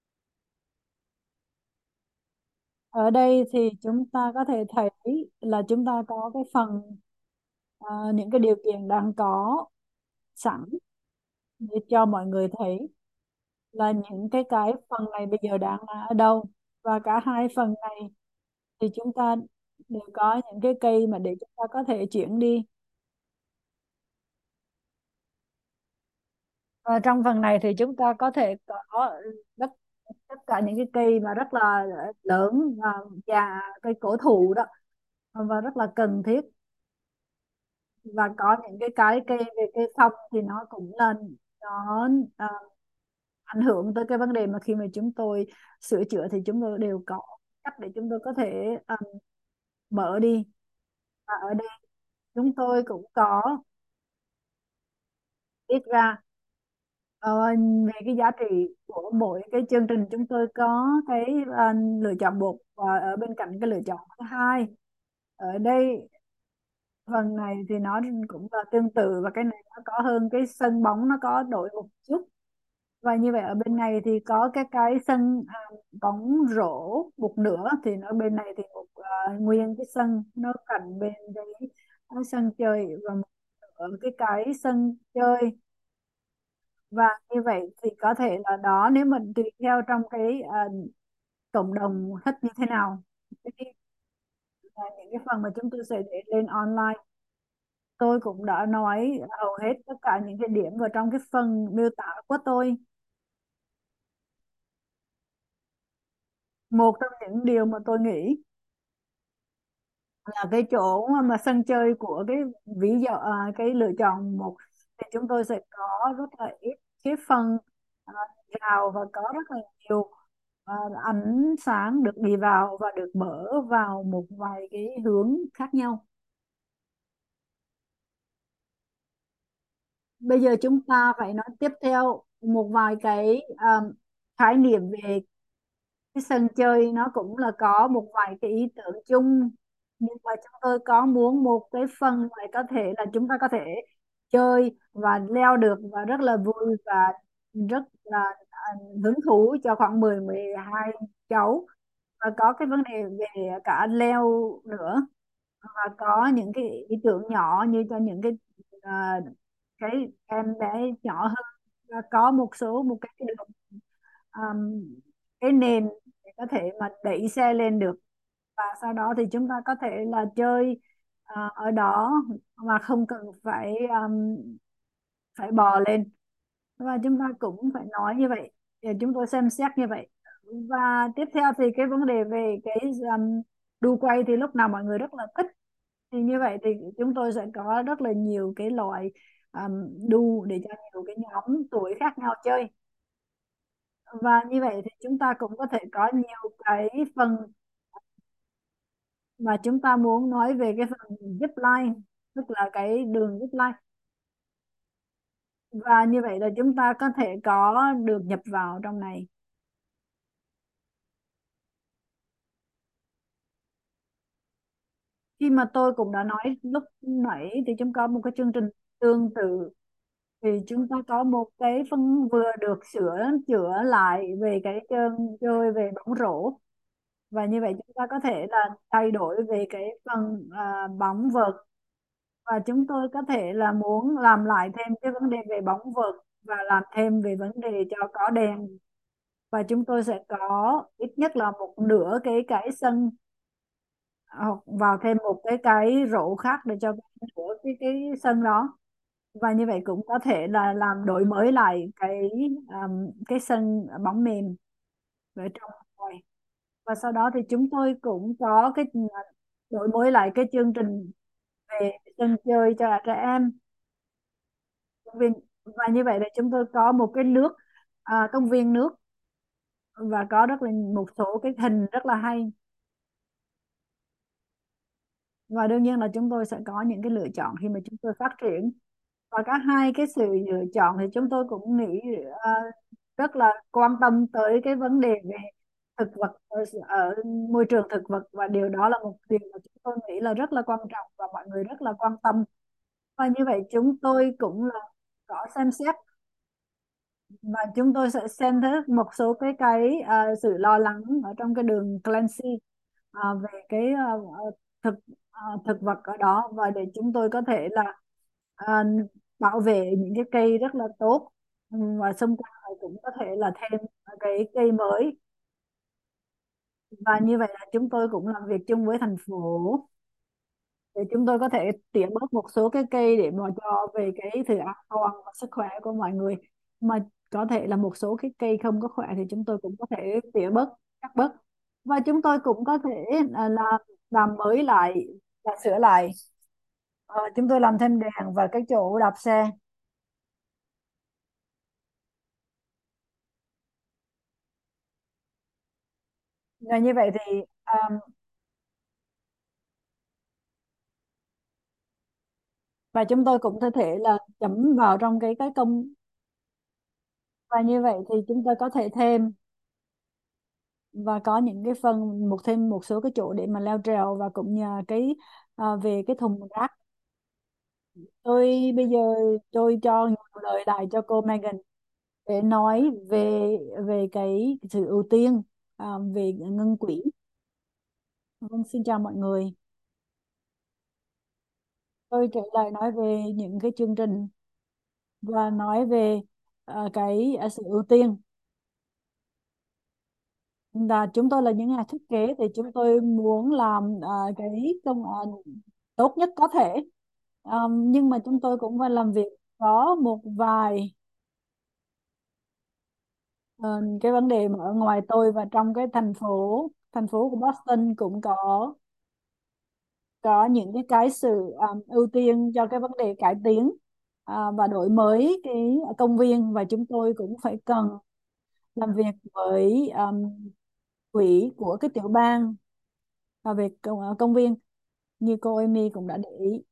ở đây thì chúng ta có thể thấy là chúng ta có cái phần à, những cái điều kiện đang có sẵn để cho mọi người thấy là những cái cái phần này bây giờ đang là ở đâu. Và cả hai phần này thì chúng ta đều có những cái cây mà để chúng ta có thể chuyển đi. Và trong phần này thì chúng ta có thể có tất tất cả những cái cây mà rất là lớn và già, cây cổ thụ đó, và rất là cần thiết. Và có những cái cái cây về cây phong thì nó cũng là nó à, ảnh hưởng tới cái vấn đề mà khi mà chúng tôi sửa chữa thì chúng tôi đều có cách để chúng tôi có thể à, mở đi. Và ở đây chúng tôi cũng có viết ra Ờ, về cái giá trị của mỗi cái chương trình, chúng tôi có cái à, lựa chọn một, và ở bên cạnh cái lựa chọn thứ hai. Ở đây phần này thì nó cũng là tương tự, và cái này nó có hơn, cái sân bóng nó có đổi một chút. Và như vậy ở bên này thì có cái cái sân à, bóng rổ một nửa, thì nó bên này thì một à, nguyên cái sân nó cạnh bên cái, cái sân chơi, và một ở cái cái sân chơi. Và như vậy thì có thể là đó, nếu mình tùy theo trong cái à, cộng đồng thích như thế nào. Cái- là những cái phần mà chúng tôi sẽ để lên online. Tôi cũng đã nói hầu hết tất cả những cái điểm vào trong cái phần miêu tả của tôi. Một trong những điều mà tôi nghĩ là cái chỗ mà sân chơi của cái ví dụ à, cái lựa chọn một, thì chúng tôi sẽ có rất là ít cái phần à, rào, và có rất là nhiều à, ánh sáng được đi vào và được mở vào một vài cái hướng khác nhau. Bây giờ chúng ta phải nói tiếp theo một vài cái um, khái niệm về cái sân chơi. Nó cũng là có một vài cái ý tưởng chung, nhưng mà chúng tôi có muốn một cái phần này có thể là chúng ta có thể chơi và leo được, và rất là vui, và rất là à, hứng thú cho khoảng mười mười hai cháu. Và có cái vấn đề về cả leo nữa, và có những cái ý tưởng nhỏ như cho những cái à, cái em bé nhỏ hơn. Và có một số một cái, cái đường um, cái nền để có thể mà đẩy xe lên được, và sau đó thì chúng ta có thể là chơi à, ở đó mà không cần phải um, phải bò lên. Và chúng ta cũng phải nói như vậy, để chúng tôi xem xét như vậy. Và tiếp theo thì cái vấn đề về cái um, đu quay thì lúc nào mọi người rất là thích. Thì như vậy thì chúng tôi sẽ có rất là nhiều cái loại um, đu để cho nhiều cái nhóm tuổi khác nhau chơi. Và như vậy thì chúng ta cũng có thể có nhiều cái phần mà chúng ta muốn nói về cái phần zip line, tức là cái đường zip line. Và như vậy là chúng ta có thể có được nhập vào trong này. Khi mà tôi cũng đã nói lúc nãy thì chúng có một cái chương trình tương tự, thì chúng ta có một cái phần vừa được sửa chữa lại về cái chân chơi về bóng rổ. Và như vậy chúng ta có thể là thay đổi về cái phần à, bóng vợt. Và chúng tôi có thể là muốn làm lại thêm cái vấn đề về bóng vợt, và làm thêm về vấn đề cho có đèn. Và chúng tôi sẽ có ít nhất là một nửa cái cái sân, hoặc vào thêm một cái cái rổ khác để cho cái cái, cái sân đó. Và như vậy cũng có thể là làm đổi mới lại cái um, cái sân bóng mềm ở trong rồi. Và sau đó thì chúng tôi cũng có cái đổi mới lại cái chương trình về sân chơi cho trẻ em, công viên. Và như vậy là chúng tôi có một cái nước à, công viên nước, và có rất là một số cái hình rất là hay. Và đương nhiên là chúng tôi sẽ có những cái lựa chọn khi mà chúng tôi phát triển. Và cả hai cái sự lựa chọn thì chúng tôi cũng nghĩ à, rất là quan tâm tới cái vấn đề về thực vật ở, ở môi trường thực vật. Và điều đó là một điều mà chúng tôi nghĩ là rất là quan trọng, và mọi người rất là quan tâm. Và như vậy chúng tôi cũng là có xem xét, và chúng tôi sẽ xem thấy một số cái cái à, sự lo lắng ở trong cái đường Clancy à, về cái à, à, thực à, thực vật ở đó, và để chúng tôi có thể là à, bảo vệ những cái cây rất là tốt. Ừ, và xung quanh này cũng có thể là thêm cái cây mới. Và như vậy là chúng tôi cũng làm việc chung với thành phố để chúng tôi có thể tỉa bớt một số cái cây để mà cho về cái sự an toàn và sức khỏe của mọi người. Mà có thể là một số cái cây không có khỏe thì chúng tôi cũng có thể tỉa bớt, cắt bớt. Và chúng tôi cũng có thể à, làm làm mới lại và sửa lại. Ờ, chúng tôi làm thêm đèn và cái chỗ đạp xe. Và như vậy thì à, và chúng tôi cũng có thể là chấm vào trong cái cái công Và như vậy thì chúng tôi có thể thêm và có những cái phần một thêm một số cái chỗ để mà leo trèo, và cũng nhờ cái à, về cái thùng rác. Tôi bây giờ tôi cho nhiều lời lại cho cô Megan để nói về về cái sự ưu tiên à, về ngân quỹ. Vâng, xin chào mọi người. Tôi trở lại nói về những cái chương trình và nói về à, cái à, sự ưu tiên. Là chúng tôi là những nhà thiết kế thì chúng tôi muốn làm à, cái công à, tốt nhất có thể. À, nhưng mà chúng tôi cũng phải làm việc có một vài ờ, cái vấn đề mà ở ngoài tôi và trong cái thành phố thành phố của Boston cũng có có những cái cái sự um, ưu tiên cho cái vấn đề cải tiến à, và đổi mới cái công viên, và chúng tôi cũng phải cần làm việc với um, quỹ của cái tiểu bang và về công, ờ, công viên, như cô Amy cũng đã để ý.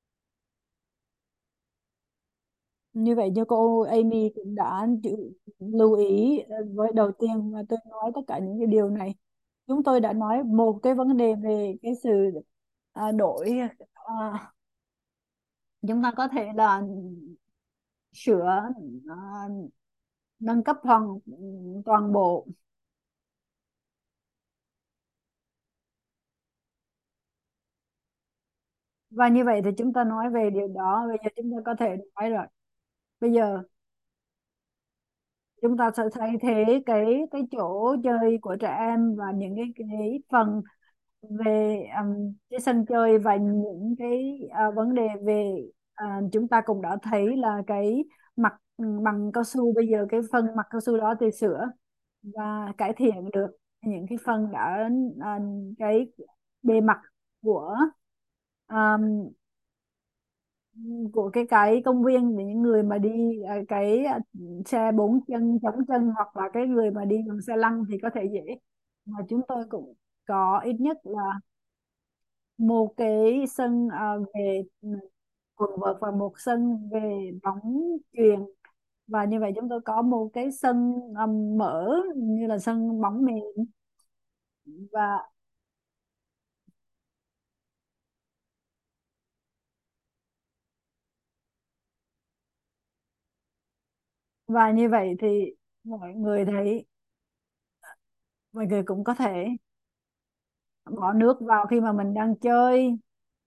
Như vậy như cô Amy cũng đã chịu- lưu ý ờ, với đầu tiên, và tôi nói tất cả những cái điều này. Chúng tôi đã nói một cái vấn đề về cái sự à, đổi à, chúng ta có thể là sửa à, nâng cấp hoàn toàn bộ. Và như vậy thì chúng ta nói về điều đó, bây giờ chúng ta có thể nói rồi. Bây giờ chúng ta sẽ thay thế cái cái chỗ chơi của trẻ em và những cái cái phần về um, cái sân chơi và những cái à, vấn đề về à, chúng ta cũng đã thấy là cái mặt bằng cao su, bây giờ cái phần mặt cao su đó thì sửa và cải thiện được những cái phần đã à, cái bề mặt của à, của cái cái công viên để những người mà đi à, cái à, xe bốn chân chống chân, hoặc là cái người mà đi bằng xe lăn thì có thể dễ. Mà chúng tôi cũng có ít nhất là một cái sân à, về quần vợt và một sân về bóng chuyền, và như vậy chúng tôi có một cái sân um, mở như là sân bóng mềm. và và như vậy thì mọi người thấy mọi người cũng có thể bỏ nước vào khi mà mình đang chơi.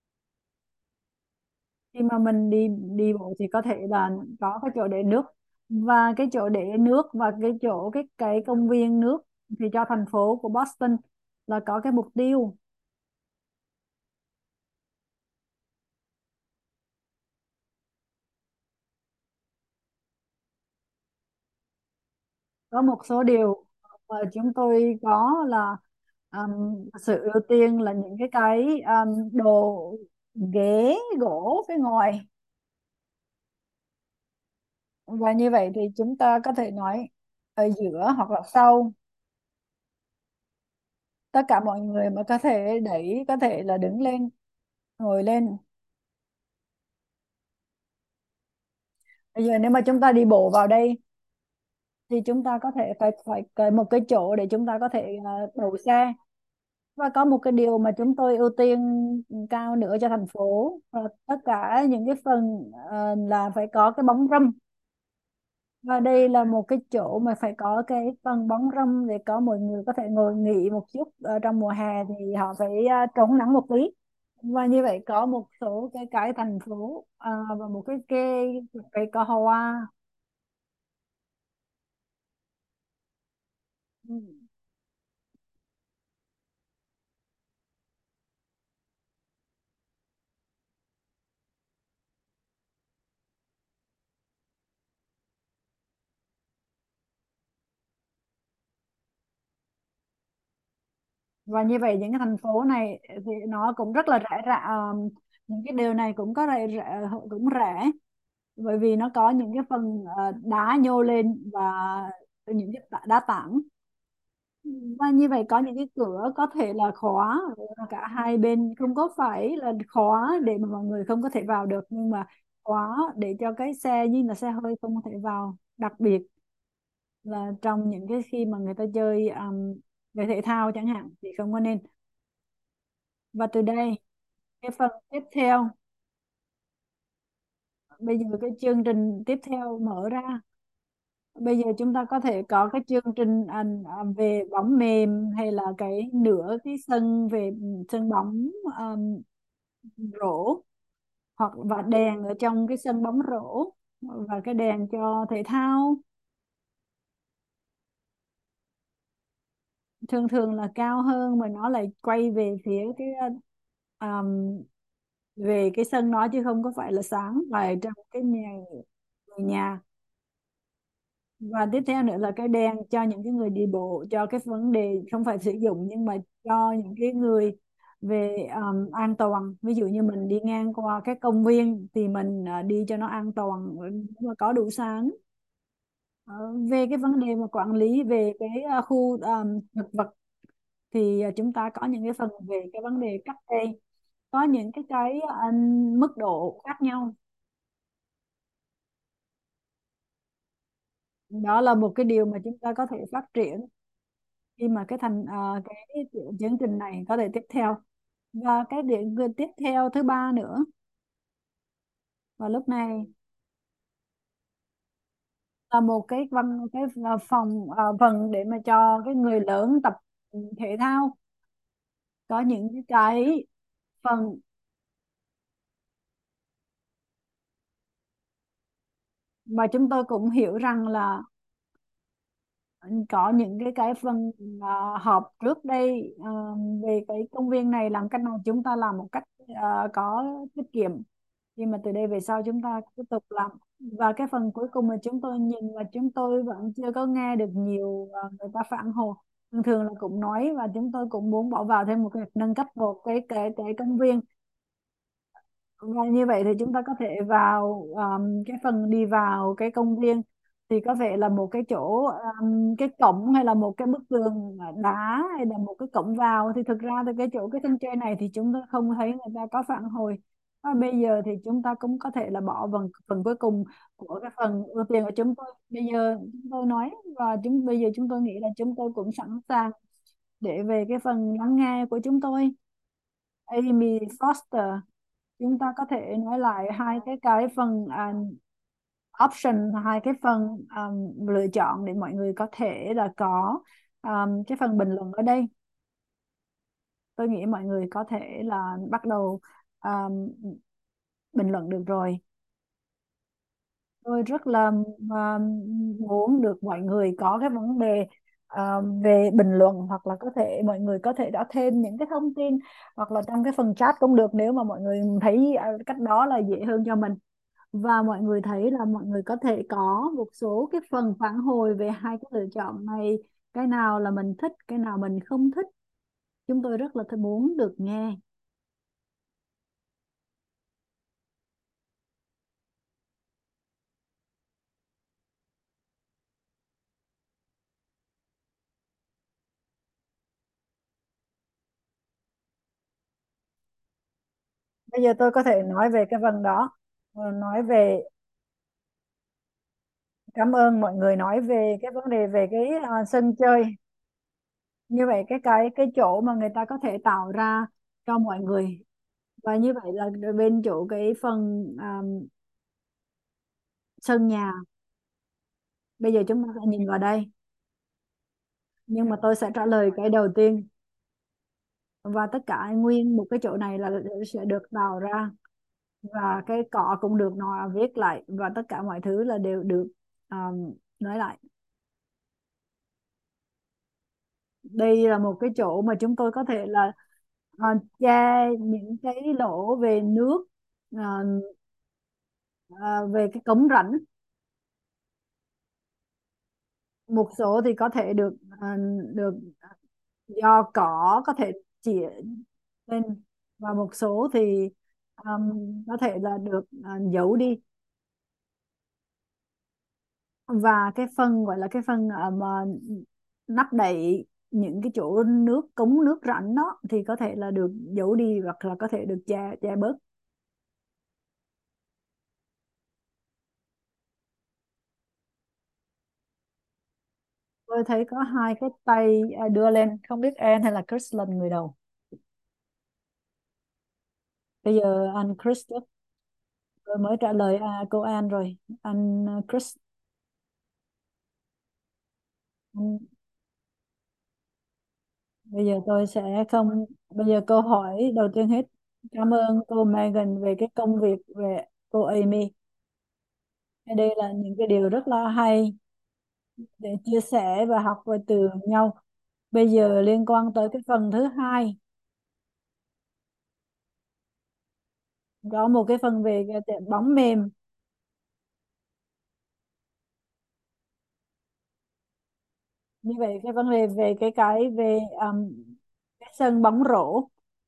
Khi mà mình đi đi bộ thì có thể là có cái chỗ để nước, và cái chỗ để nước và cái chỗ cái cái công viên nước thì cho thành phố của Boston là có cái mục tiêu. Có một số điều mà chúng tôi có là um, sự ưu tiên là những cái cái um, đồ ghế gỗ phía ngoài, và như vậy thì chúng ta có thể nói ở giữa hoặc là sau, tất cả mọi người mà có thể đẩy có thể là đứng lên, ngồi lên. Bây giờ nếu mà chúng ta đi bộ vào đây thì chúng ta có thể phải phải có một cái chỗ để chúng ta có thể à, đậu xe. Và có một cái điều mà chúng tôi ưu tiên cao nữa cho thành phố, và tất cả những cái phần ờ, là phải có cái bóng râm. Và đây là một cái chỗ mà phải có cái phần bóng râm để có mọi người có thể ngồi nghỉ một chút, ở trong mùa hè thì họ phải à, trốn nắng một tí. Và như vậy có một số cái cái thành phố à, và một cái cái cái có hoa. Ừ. Và như vậy những cái thành phố này thì nó cũng rất là rẻ rạ, à, những cái điều này cũng có rẻ, rẻ cũng rẻ, bởi vì nó có những cái phần à, đá nhô lên và những cái tạ- đá tảng. Và như vậy có những cái cửa có thể là khóa ở cả hai bên, không có phải là khóa để mà mọi người không có thể vào được, nhưng mà khóa để cho cái xe như là xe hơi không có thể vào, đặc biệt. là trong những cái khi mà người ta chơi um, về thể thao chẳng hạn thì không có nên. Và từ đây cái phần tiếp theo, bây giờ cái chương trình tiếp theo mở ra. Bây giờ chúng ta có thể có cái chương trình à, à, về bóng mềm, hay là cái nửa cái sân về sân bóng um, rổ, hoặc và đèn ở trong cái sân bóng rổ, và cái đèn cho thể thao. Thường thường là cao hơn mà nó lại quay về phía cái um, về cái sân đó, chứ không có phải là sáng lại trong cái nhà người nhà. Và tiếp theo nữa là cái đèn cho những cái người đi bộ, cho cái vấn đề không phải sử dụng nhưng mà cho những cái người về um, an toàn. Ví dụ như mình đi ngang qua cái công viên thì mình uh, đi cho nó an toàn và có đủ sáng. Ờ, về cái vấn đề mà quản lý về cái uh, khu um, thực vật thì uh, chúng ta có những cái phần về cái vấn đề cắt cây, có những cái cái uh, mức độ khác nhau. Đó là một cái điều mà chúng ta có thể phát triển khi mà cái thành à, cái chương trình này có thể tiếp theo. Và cái điểm tiếp theo thứ ba nữa, và lúc này là một cái văn cái à, phòng à, phần để mà cho cái người lớn tập thể thao. Có những cái cái phần mà chúng tôi cũng hiểu rằng là có những cái cái phần à, họp trước đây à, về cái công viên này, làm cách nào chúng ta làm một cách à, có tiết kiệm, nhưng mà từ đây về sau chúng ta tiếp tục làm. Và cái phần cuối cùng mà chúng tôi nhìn và chúng tôi vẫn chưa có nghe được nhiều à, người ta phản hồi. Thường thường là cũng nói, và chúng tôi cũng muốn bỏ vào thêm một cái nâng cấp một cái cái cái công viên. Và như vậy thì chúng ta có thể vào um, cái phần đi vào cái công viên thì có vẻ là một cái chỗ um, cái cổng, hay là một cái bức tường đá, hay là một cái cổng vào. Thì thực ra thì cái chỗ cái sân chơi này thì chúng ta không thấy người ta có phản hồi. Và bây giờ thì chúng ta cũng có thể là bỏ phần phần cuối cùng của cái phần ưu tiên của chúng tôi. Bây giờ chúng tôi nói, và chúng bây giờ chúng tôi nghĩ là chúng tôi cũng sẵn sàng để về cái phần lắng nghe của chúng tôi. Amy Foster, chúng ta có thể nói lại hai cái cái phần à, option, hai cái phần à, lựa chọn để mọi người có thể là có à, cái phần bình luận ở đây. Tôi nghĩ mọi người có thể là bắt đầu à, bình luận được rồi. Tôi rất là à, muốn được mọi người có cái vấn đề à, về bình luận, hoặc là có thể mọi người có thể đã thêm những cái thông tin, hoặc là trong cái phần chat cũng được, nếu mà mọi người thấy à, cách đó là dễ hơn cho mình. Và mọi người thấy là mọi người có thể có một số cái phần phản hồi về hai cái lựa chọn này, cái nào là mình thích, cái nào mình không thích. Chúng tôi rất là thích muốn được nghe. Bây giờ tôi có thể nói về cái phần đó. Ờ, nói về cảm ơn mọi người nói về cái vấn đề về cái à, sân chơi. Như vậy cái cái cái chỗ mà người ta có thể tạo ra cho mọi người. Và như vậy là bên chỗ cái phần à, sân nhà. Bây giờ chúng ta sẽ nhìn vào đây, nhưng mà tôi sẽ trả lời cái đầu tiên. Và tất cả nguyên một cái chỗ này là sẽ được đào ra, và cái cọ cũng được nó viết lại, và tất cả mọi thứ là đều được um, nói lại. Đây là một cái chỗ mà chúng tôi có thể là ờ, che những cái lỗ về nước, ờ, ờ, về cái cống rãnh. Một số thì có thể được ờ, được do cỏ có thể chỉ lên, và một số thì um, có thể là được ờ, giấu đi. Và cái phần gọi là cái phần ờ, mà nắp đậy những cái chỗ nước cống nước rãnh đó thì có thể là được giấu đi, hoặc là có thể được che che bớt. tôi thấy có hai cái tay à, đưa lên, không biết An hay là Chris lần người đầu. Bây giờ anh Chris trước. Tôi mới trả lời à, cô An rồi. Anh à, Chris. anh, Bây giờ tôi sẽ không. Bây giờ câu hỏi đầu tiên hết. Cảm ơn cô Megan về cái công việc về cô Amy. Cái đây là những cái điều rất là hay để chia sẻ và học và từ nhau. Bây giờ liên quan tới cái phần thứ hai, có một cái phần về cái trận bóng mềm. Như vậy cái vấn đề về cái cái về um, cái sân bóng rổ,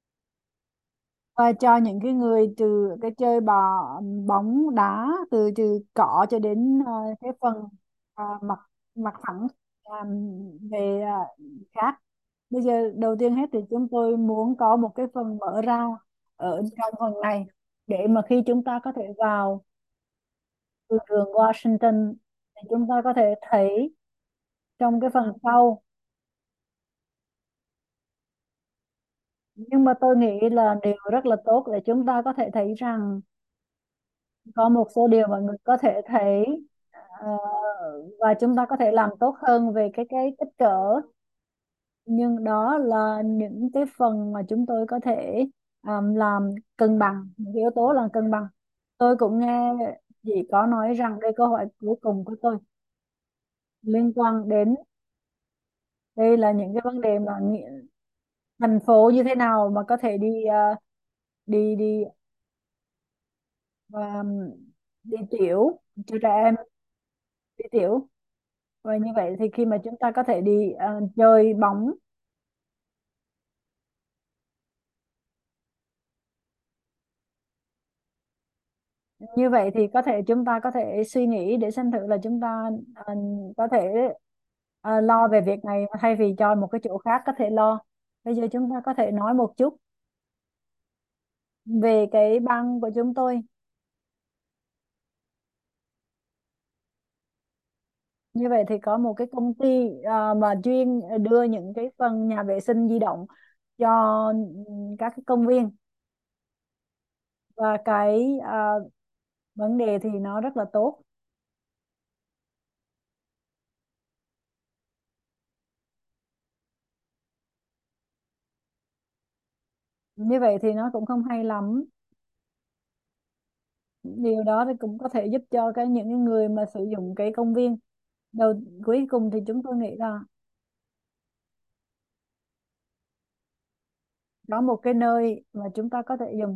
và cho những cái người từ cái chơi bò bóng đá từ từ cỏ cho đến ờ, cái phần à, mặt mặt phẳng à, về à, khác. Bây giờ đầu tiên hết thì chúng tôi muốn có một cái phần mở ra ở trong phần này, để mà khi chúng ta có thể vào từ trường Washington thì chúng ta có thể thấy trong cái phần sau. Nhưng mà tôi nghĩ là điều rất là tốt để chúng ta có thể thấy rằng có một số điều mà mình có thể thấy, ờ, và chúng ta có thể làm tốt hơn về cái cái kích cỡ. Nhưng đó là những cái phần mà chúng tôi có thể um, làm cân bằng, những yếu tố là cân bằng. Tôi cũng nghe chị có nói rằng đây câu hỏi cuối cùng của tôi liên quan đến đây là những cái vấn đề mà nghị- thành phố như thế nào mà có thể đi ờ, đi đi và đi tiểu cho trẻ em, đi tiểu. Và như vậy thì khi mà chúng ta có thể đi ờ, chơi bóng, như vậy thì có thể chúng ta có thể suy nghĩ để xem thử là chúng ta ờ, có thể ờ, lo về việc này thay vì cho một cái chỗ khác có thể lo. Bây giờ chúng ta có thể nói một chút về cái bang của chúng tôi. Như vậy thì có một cái công ty ờ, mà chuyên đưa những cái phần nhà vệ sinh di động cho các cái công viên, và cái ờ, vấn đề thì nó rất là tốt. Như vậy thì nó cũng không hay lắm. Điều đó thì cũng có thể giúp cho cái những cái người mà sử dụng cái công viên. Đầu cuối cùng thì chúng tôi nghĩ là có một cái nơi mà chúng ta có thể dùng,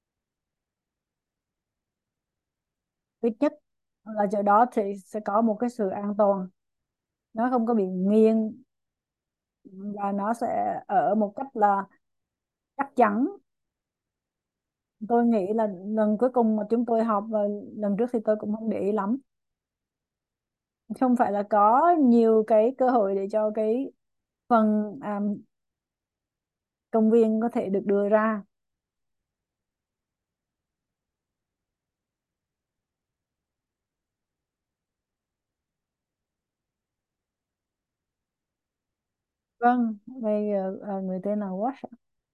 ít nhất là chỗ đó thì sẽ có một cái sự an toàn, nó không có bị nghiêng, và nó sẽ ở một cách là chắc chắn. Tôi nghĩ là lần cuối cùng mà chúng tôi học, và lần trước thì tôi cũng không để ý lắm, không phải là có nhiều cái cơ hội để cho cái phần à, công viên có thể được đưa ra. Vâng, bây giờ à, người tên là Watch.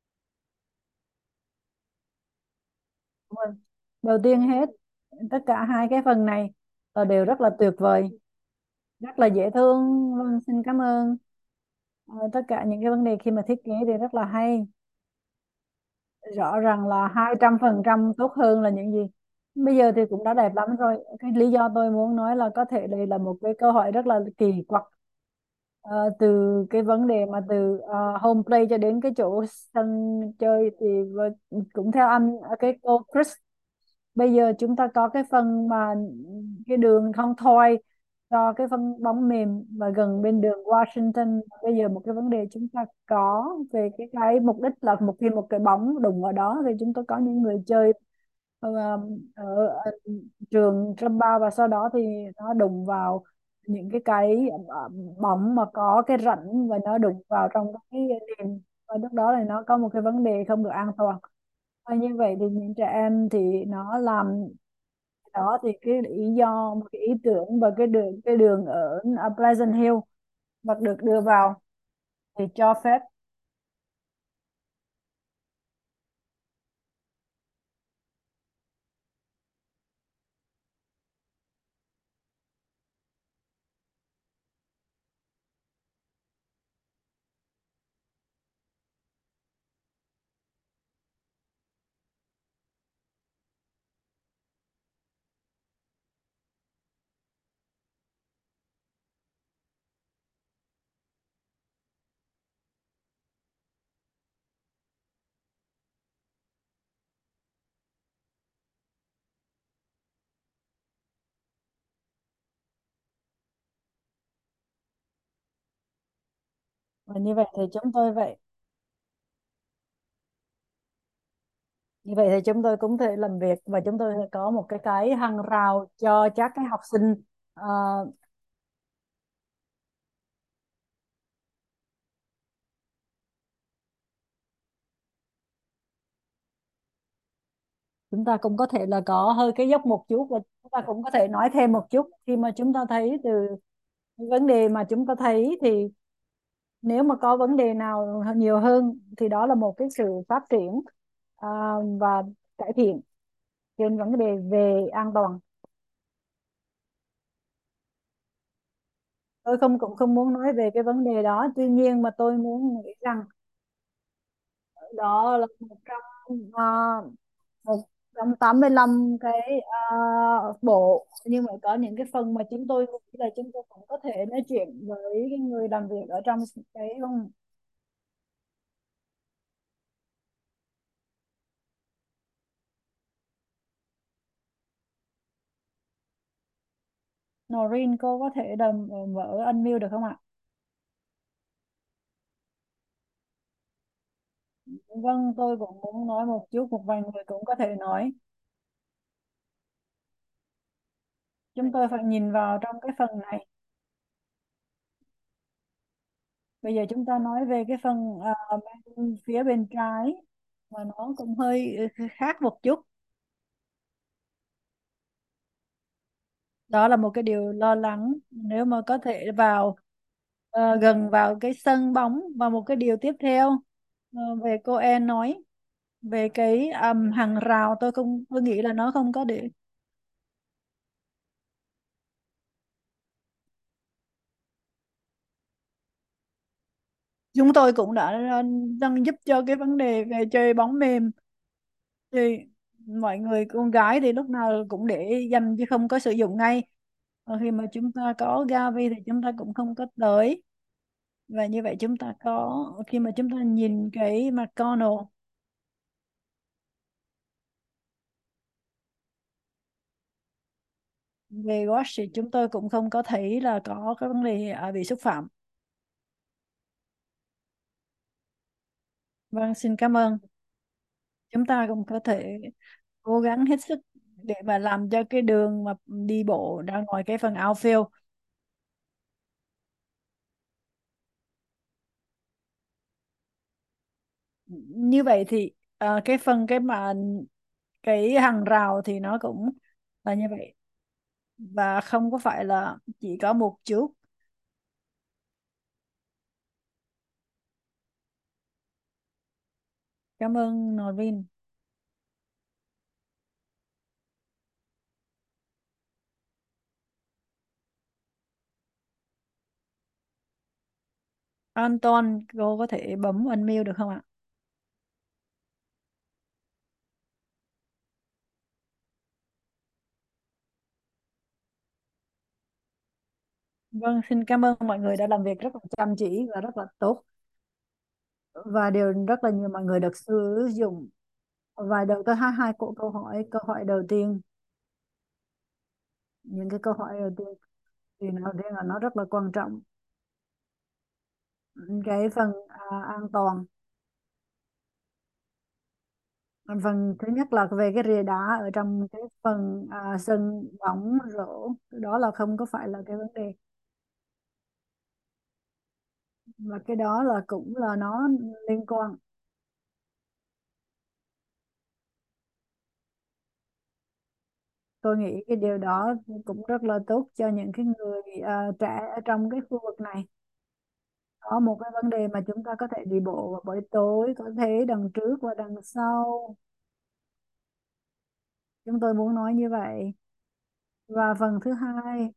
Vâng. Đầu tiên hết, tất cả hai cái phần này là đều rất là tuyệt vời, rất là dễ thương. Vâng, xin cảm ơn. Ờ, tất cả những cái vấn đề khi mà thiết kế thì rất là hay, rõ ràng là hai trăm phần trăm tốt hơn là những gì bây giờ thì cũng đã đẹp lắm rồi. Cái lý do tôi muốn nói là có thể đây là một cái câu hỏi rất là kỳ quặc. Ờ, từ cái vấn đề mà từ ờ, home play cho đến cái chỗ sân chơi thì với- cũng theo anh ờ, cái cô Chris, bây giờ chúng ta có cái phần mà cái đường không thoi cho cái phân bóng mềm và gần bên đường Washington. Bây giờ một cái vấn đề chúng ta có về cái cái mục đích là một khi một cái bóng đụng vào đó thì chúng ta có những người chơi ờ, ở, ở trường Trump Bao, và sau đó thì nó đụng vào những cái cái ờ, bóng mà có cái rãnh, và nó đụng vào trong cái nền, và lúc đó thì nó có một cái vấn đề không được an toàn. Và như vậy thì những trẻ em thì nó làm đó, thì cái lý do một cái ý tưởng và cái đường cái đường ở à, Pleasant Hill và được đưa vào thì cho phép. Và như vậy thì chúng tôi vậy như vậy thì chúng tôi cũng thể làm việc, và chúng tôi sẽ có một cái cái hàng rào cho các cái học sinh. Ờ, chúng ta cũng có thể là có hơi cái dốc một chút, và chúng ta cũng có thể nói thêm một chút khi mà chúng ta thấy từ vấn đề mà chúng ta thấy thì nếu mà có vấn đề nào nhiều hơn thì đó là một cái sự phát triển, à, và cải thiện trên vấn đề về an toàn. Tôi không cũng không muốn nói về cái vấn đề đó, tuy nhiên mà tôi muốn nghĩ rằng đó là một trong à, một trong tám mươi lăm cái à, bộ, nhưng mà có những cái phần mà chúng tôi nghĩ là chúng tôi cũng có thể nói chuyện với cái người làm việc ở trong cái không. Noreen, cô có thể đầm mở unmute được không ạ? Vâng, tôi cũng muốn nói một chút, một vài người cũng có thể nói. Chúng tôi phải nhìn vào trong cái phần này. Bây giờ chúng ta nói về cái phần à, bên, phía bên trái mà nó cũng hơi ừ, khác một chút. Đó là một cái điều lo lắng nếu mà có thể vào ờ, gần vào cái sân bóng. Và một cái điều tiếp theo, ờ, về cô Em nói về cái um, hàng rào, tôi không tôi nghĩ là nó không có để. Chúng tôi cũng đã ờ, đang giúp cho cái vấn đề về chơi bóng mềm, thì mọi người con gái thì lúc nào cũng để dành chứ không có sử dụng ngay. Ờ, khi mà chúng ta có Gavi thì chúng ta cũng không có tới, và như vậy chúng ta có khi mà chúng ta nhìn cái McConnell về Watch thì chúng tôi cũng không có thấy là có cái vấn đề à, bị xúc phạm. Vâng, xin cảm ơn. Chúng ta cũng có thể cố gắng hết sức để mà làm cho cái đường mà đi bộ ra ngoài cái phần outfield. Như vậy thì à, cái phần cái mà cái hàng rào thì nó cũng là như vậy, và không có phải là chỉ có một chút. Cảm ơn Norvin. Anton, cô có thể bấm unmute được không ạ? Vâng, xin cảm ơn mọi người đã làm việc rất là chăm chỉ và rất là tốt, và điều rất là nhiều mọi người được sử dụng. Và đầu tôi hai hai câu câu hỏi câu hỏi đầu tiên, những cái câu hỏi đầu tiên thì nó riêng là nó rất là quan trọng. Cái phần à, an toàn. Phần thứ nhất là về cái rìa đá ở trong cái phần à, sân bóng rổ, đó là không có phải là cái vấn đề, và cái đó là cũng là nó liên quan. Tôi nghĩ cái điều đó cũng rất là tốt cho những cái người à, trẻ ở trong cái khu vực này. Có một cái vấn đề mà chúng ta có thể đi bộ vào buổi tối, có thể đằng trước và đằng sau. Chúng tôi muốn nói như vậy. Và phần thứ hai,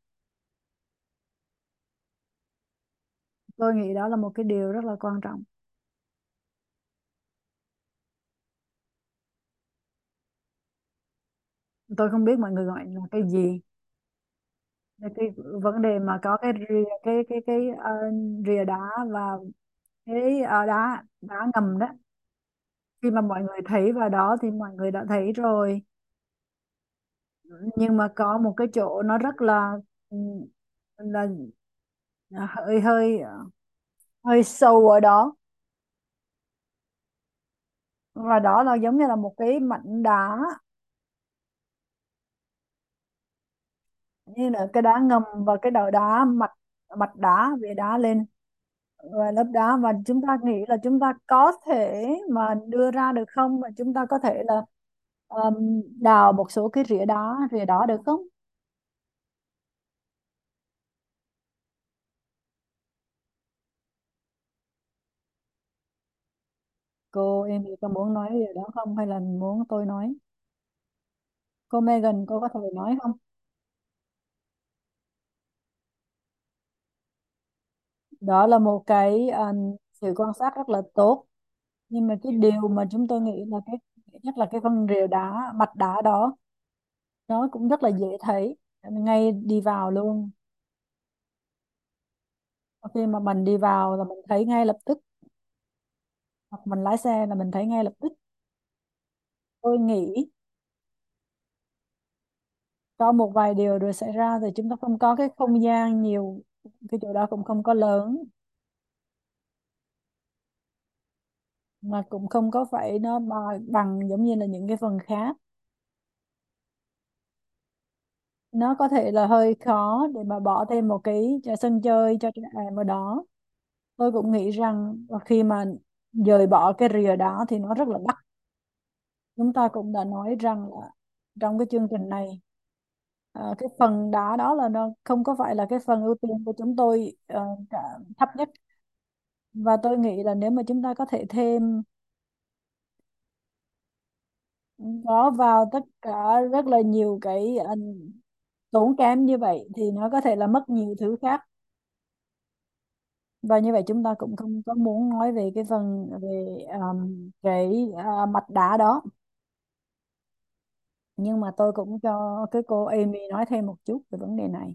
tôi nghĩ đó là một cái điều rất là quan trọng. Tôi không biết mọi người gọi là cái gì. Cái cái vấn đề mà có cái rìa, cái cái cái ờ, rìa đá và cái ờ, đá đá ngầm đó. Khi mà mọi người thấy vào đó thì mọi người đã thấy rồi. Nhưng mà có một cái chỗ nó rất là ừ, là hơi hơi hơi sâu ở đó, và đó là giống như là một cái mảnh đá, như là cái đá ngầm và cái đầu đá mặt mặt đá về đá lên và lớp đá, và chúng ta nghĩ là chúng ta có thể mà đưa ra được không, và chúng ta có thể là um, đào một số cái rỉa đá rỉa đá được không? Cô em có muốn nói gì đó không, hay là muốn tôi nói? Cô Megan, cô có thể nói không? Đó là một cái um, sự quan sát rất là tốt, nhưng mà cái điều mà chúng tôi nghĩ là cái nhất là cái phần rìa đá mặt đá đó, nó cũng rất là dễ thấy ngay đi vào luôn. Khi mà mình đi vào là mình thấy ngay lập tức, hoặc mình lái xe là mình thấy ngay lập tức. Tôi nghĩ có một vài điều rồi xảy ra thì chúng ta không có cái không gian nhiều, cái chỗ đó cũng không có lớn, mà cũng không có phải nó bằng, bằng giống như là những cái phần khác. Nó có thể là hơi khó để mà bỏ thêm một cái cho sân chơi cho trẻ em ở đó. Tôi cũng nghĩ rằng khi mà dời bỏ cái rìa đó thì nó rất là đắt. Chúng ta cũng đã nói rằng là trong cái chương trình này, à, cái phần đá đó là nó không có phải là cái phần ưu tiên của chúng tôi, ờ, cả thấp nhất. Và tôi nghĩ là nếu mà chúng ta có thể thêm có vào tất cả rất là nhiều cái ờ, tốn kém như vậy thì nó có thể là mất nhiều thứ khác. Và như vậy chúng ta cũng không có muốn nói về cái phần về um, cái uh, mặt đá đó. Nhưng mà tôi cũng cho cái cô Amy nói thêm một chút về vấn đề này.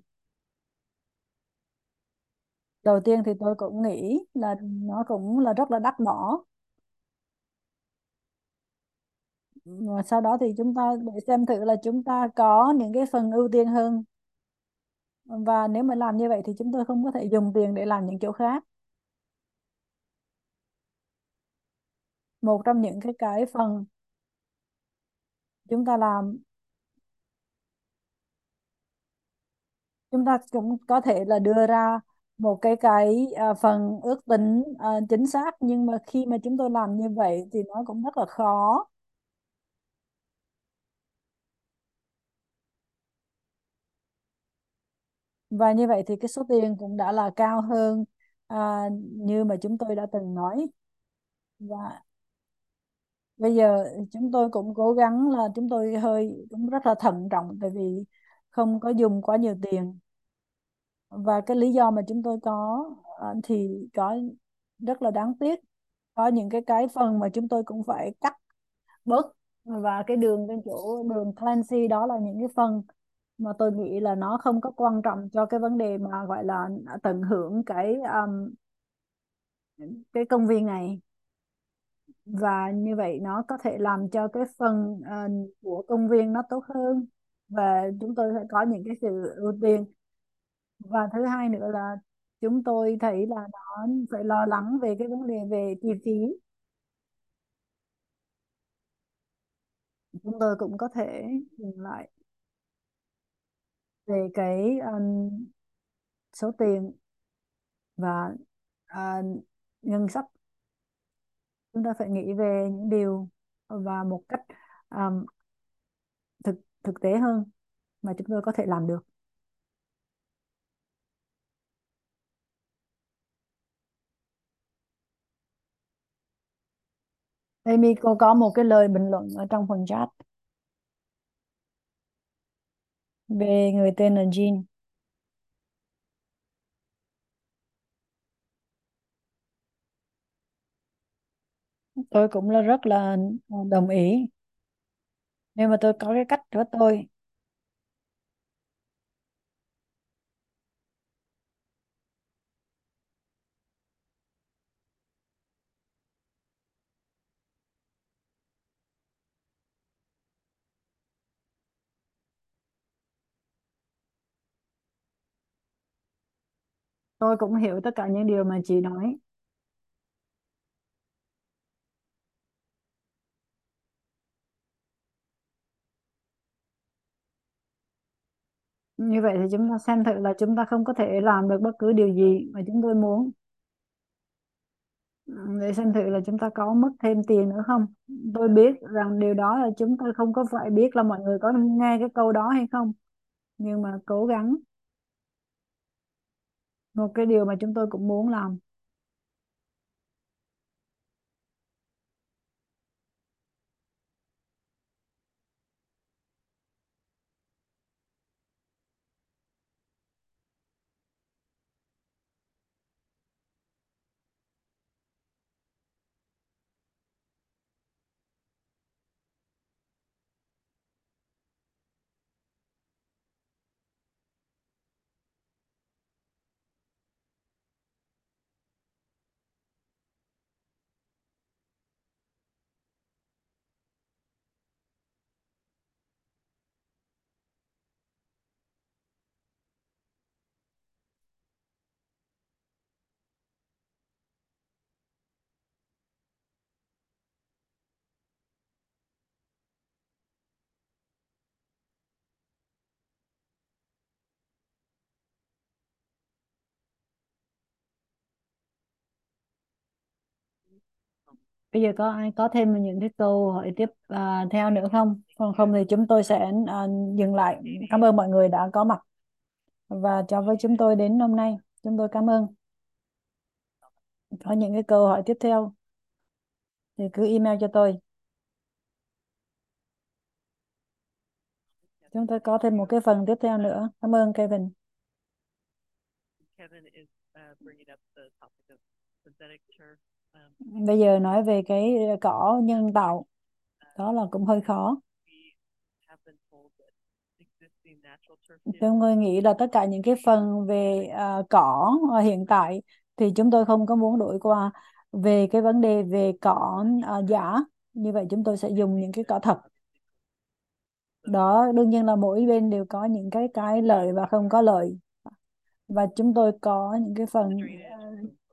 Đầu tiên thì tôi cũng nghĩ là nó cũng là rất là đắt đỏ. Và sau đó thì chúng ta để xem thử là chúng ta có những cái phần ưu tiên hơn, và nếu mà làm như vậy thì chúng tôi không có thể dùng tiền để làm những chỗ khác. Một trong những cái cái phần chúng ta làm, chúng ta cũng có thể là đưa ra một cái cái à, phần ước tính à, chính xác, nhưng mà khi mà chúng tôi làm như vậy thì nó cũng rất là khó. Và như vậy thì cái số tiền cũng đã là cao hơn, à, như mà chúng tôi đã từng nói. Và bây giờ chúng tôi cũng cố gắng là chúng tôi hơi cũng rất là thận trọng, tại vì không có dùng quá nhiều tiền. Và cái lý do mà chúng tôi có ờ, thì có rất là đáng tiếc. Có những cái cái phần mà chúng tôi cũng phải cắt bớt, và cái đường trên chỗ đường Clancy đó là những cái phần mà tôi nghĩ là nó không có quan trọng cho cái vấn đề mà gọi là tận hưởng cái um, cái công viên này. Và như vậy nó có thể làm cho cái phần ờ, của công viên nó tốt hơn, và chúng tôi phải có những cái sự ưu tiên. Và thứ hai nữa là chúng tôi thấy là nó phải lo lắng về cái vấn đề về chi phí. Chúng tôi cũng có thể dừng lại về cái um, số tiền và à, ngân sách. Chúng ta phải nghĩ về những điều và một cách um, thực thực tế hơn mà chúng tôi có thể làm được. Amy, cô có một cái lời bình luận ở trong phần chat về người tên là Jean. Tôi cũng là rất là đồng ý, nhưng mà tôi có cái cách của tôi. Tôi cũng hiểu tất cả những điều mà chị nói. Như vậy thì chúng ta xem thử là chúng ta không có thể làm được bất cứ điều gì mà chúng tôi muốn. Để xem thử là chúng ta có mất thêm tiền nữa không. Tôi biết rằng điều đó là chúng tôi không có phải biết là mọi người có nghe cái câu đó hay không, nhưng mà cố gắng. Một cái điều mà chúng tôi cũng muốn làm. Bây giờ có ai có thêm những cái câu hỏi tiếp à, theo nữa không? Còn không thì chúng tôi sẽ à, dừng lại. Cảm ơn mọi người đã có mặt và cho với chúng tôi đến hôm nay. Chúng tôi cảm ơn. Có những cái câu hỏi tiếp theo thì cứ email cho tôi. Chúng tôi có thêm một cái phần tiếp theo nữa. Cảm ơn Kevin. Bây giờ nói về cái cỏ nhân tạo, đó là cũng hơi khó. Tôi nghĩ là tất cả những cái phần về à, cỏ à, hiện tại thì chúng tôi không có muốn đổi qua. Về cái vấn đề về cỏ à, giả, như vậy chúng tôi sẽ dùng những cái cỏ thật. Đó đương nhiên là mỗi bên đều có những cái cái lợi và không có lợi, và chúng tôi có những cái phần à,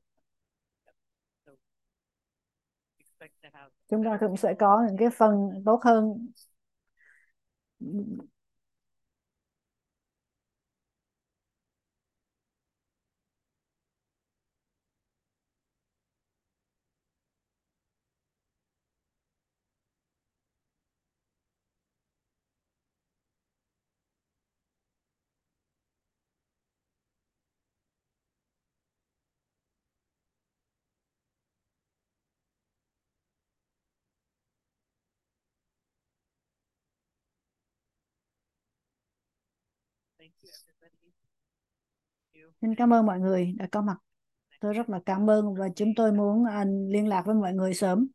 chúng ta cũng sẽ có những cái phần tốt hơn. Xin cảm ơn mọi người đã có mặt. Tôi rất là cảm ơn và chúng tôi muốn à, liên lạc với mọi người sớm.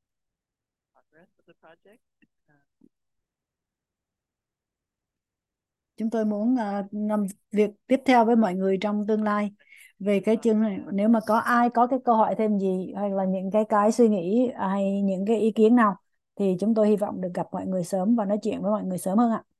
Chúng tôi muốn à, làm việc tiếp theo với mọi người trong tương lai về cái chương này. Nếu mà có ai có cái câu hỏi thêm gì hay là những cái cái suy nghĩ hay những cái ý kiến nào thì chúng tôi hy vọng được gặp mọi người sớm và nói chuyện với mọi người sớm hơn ạ.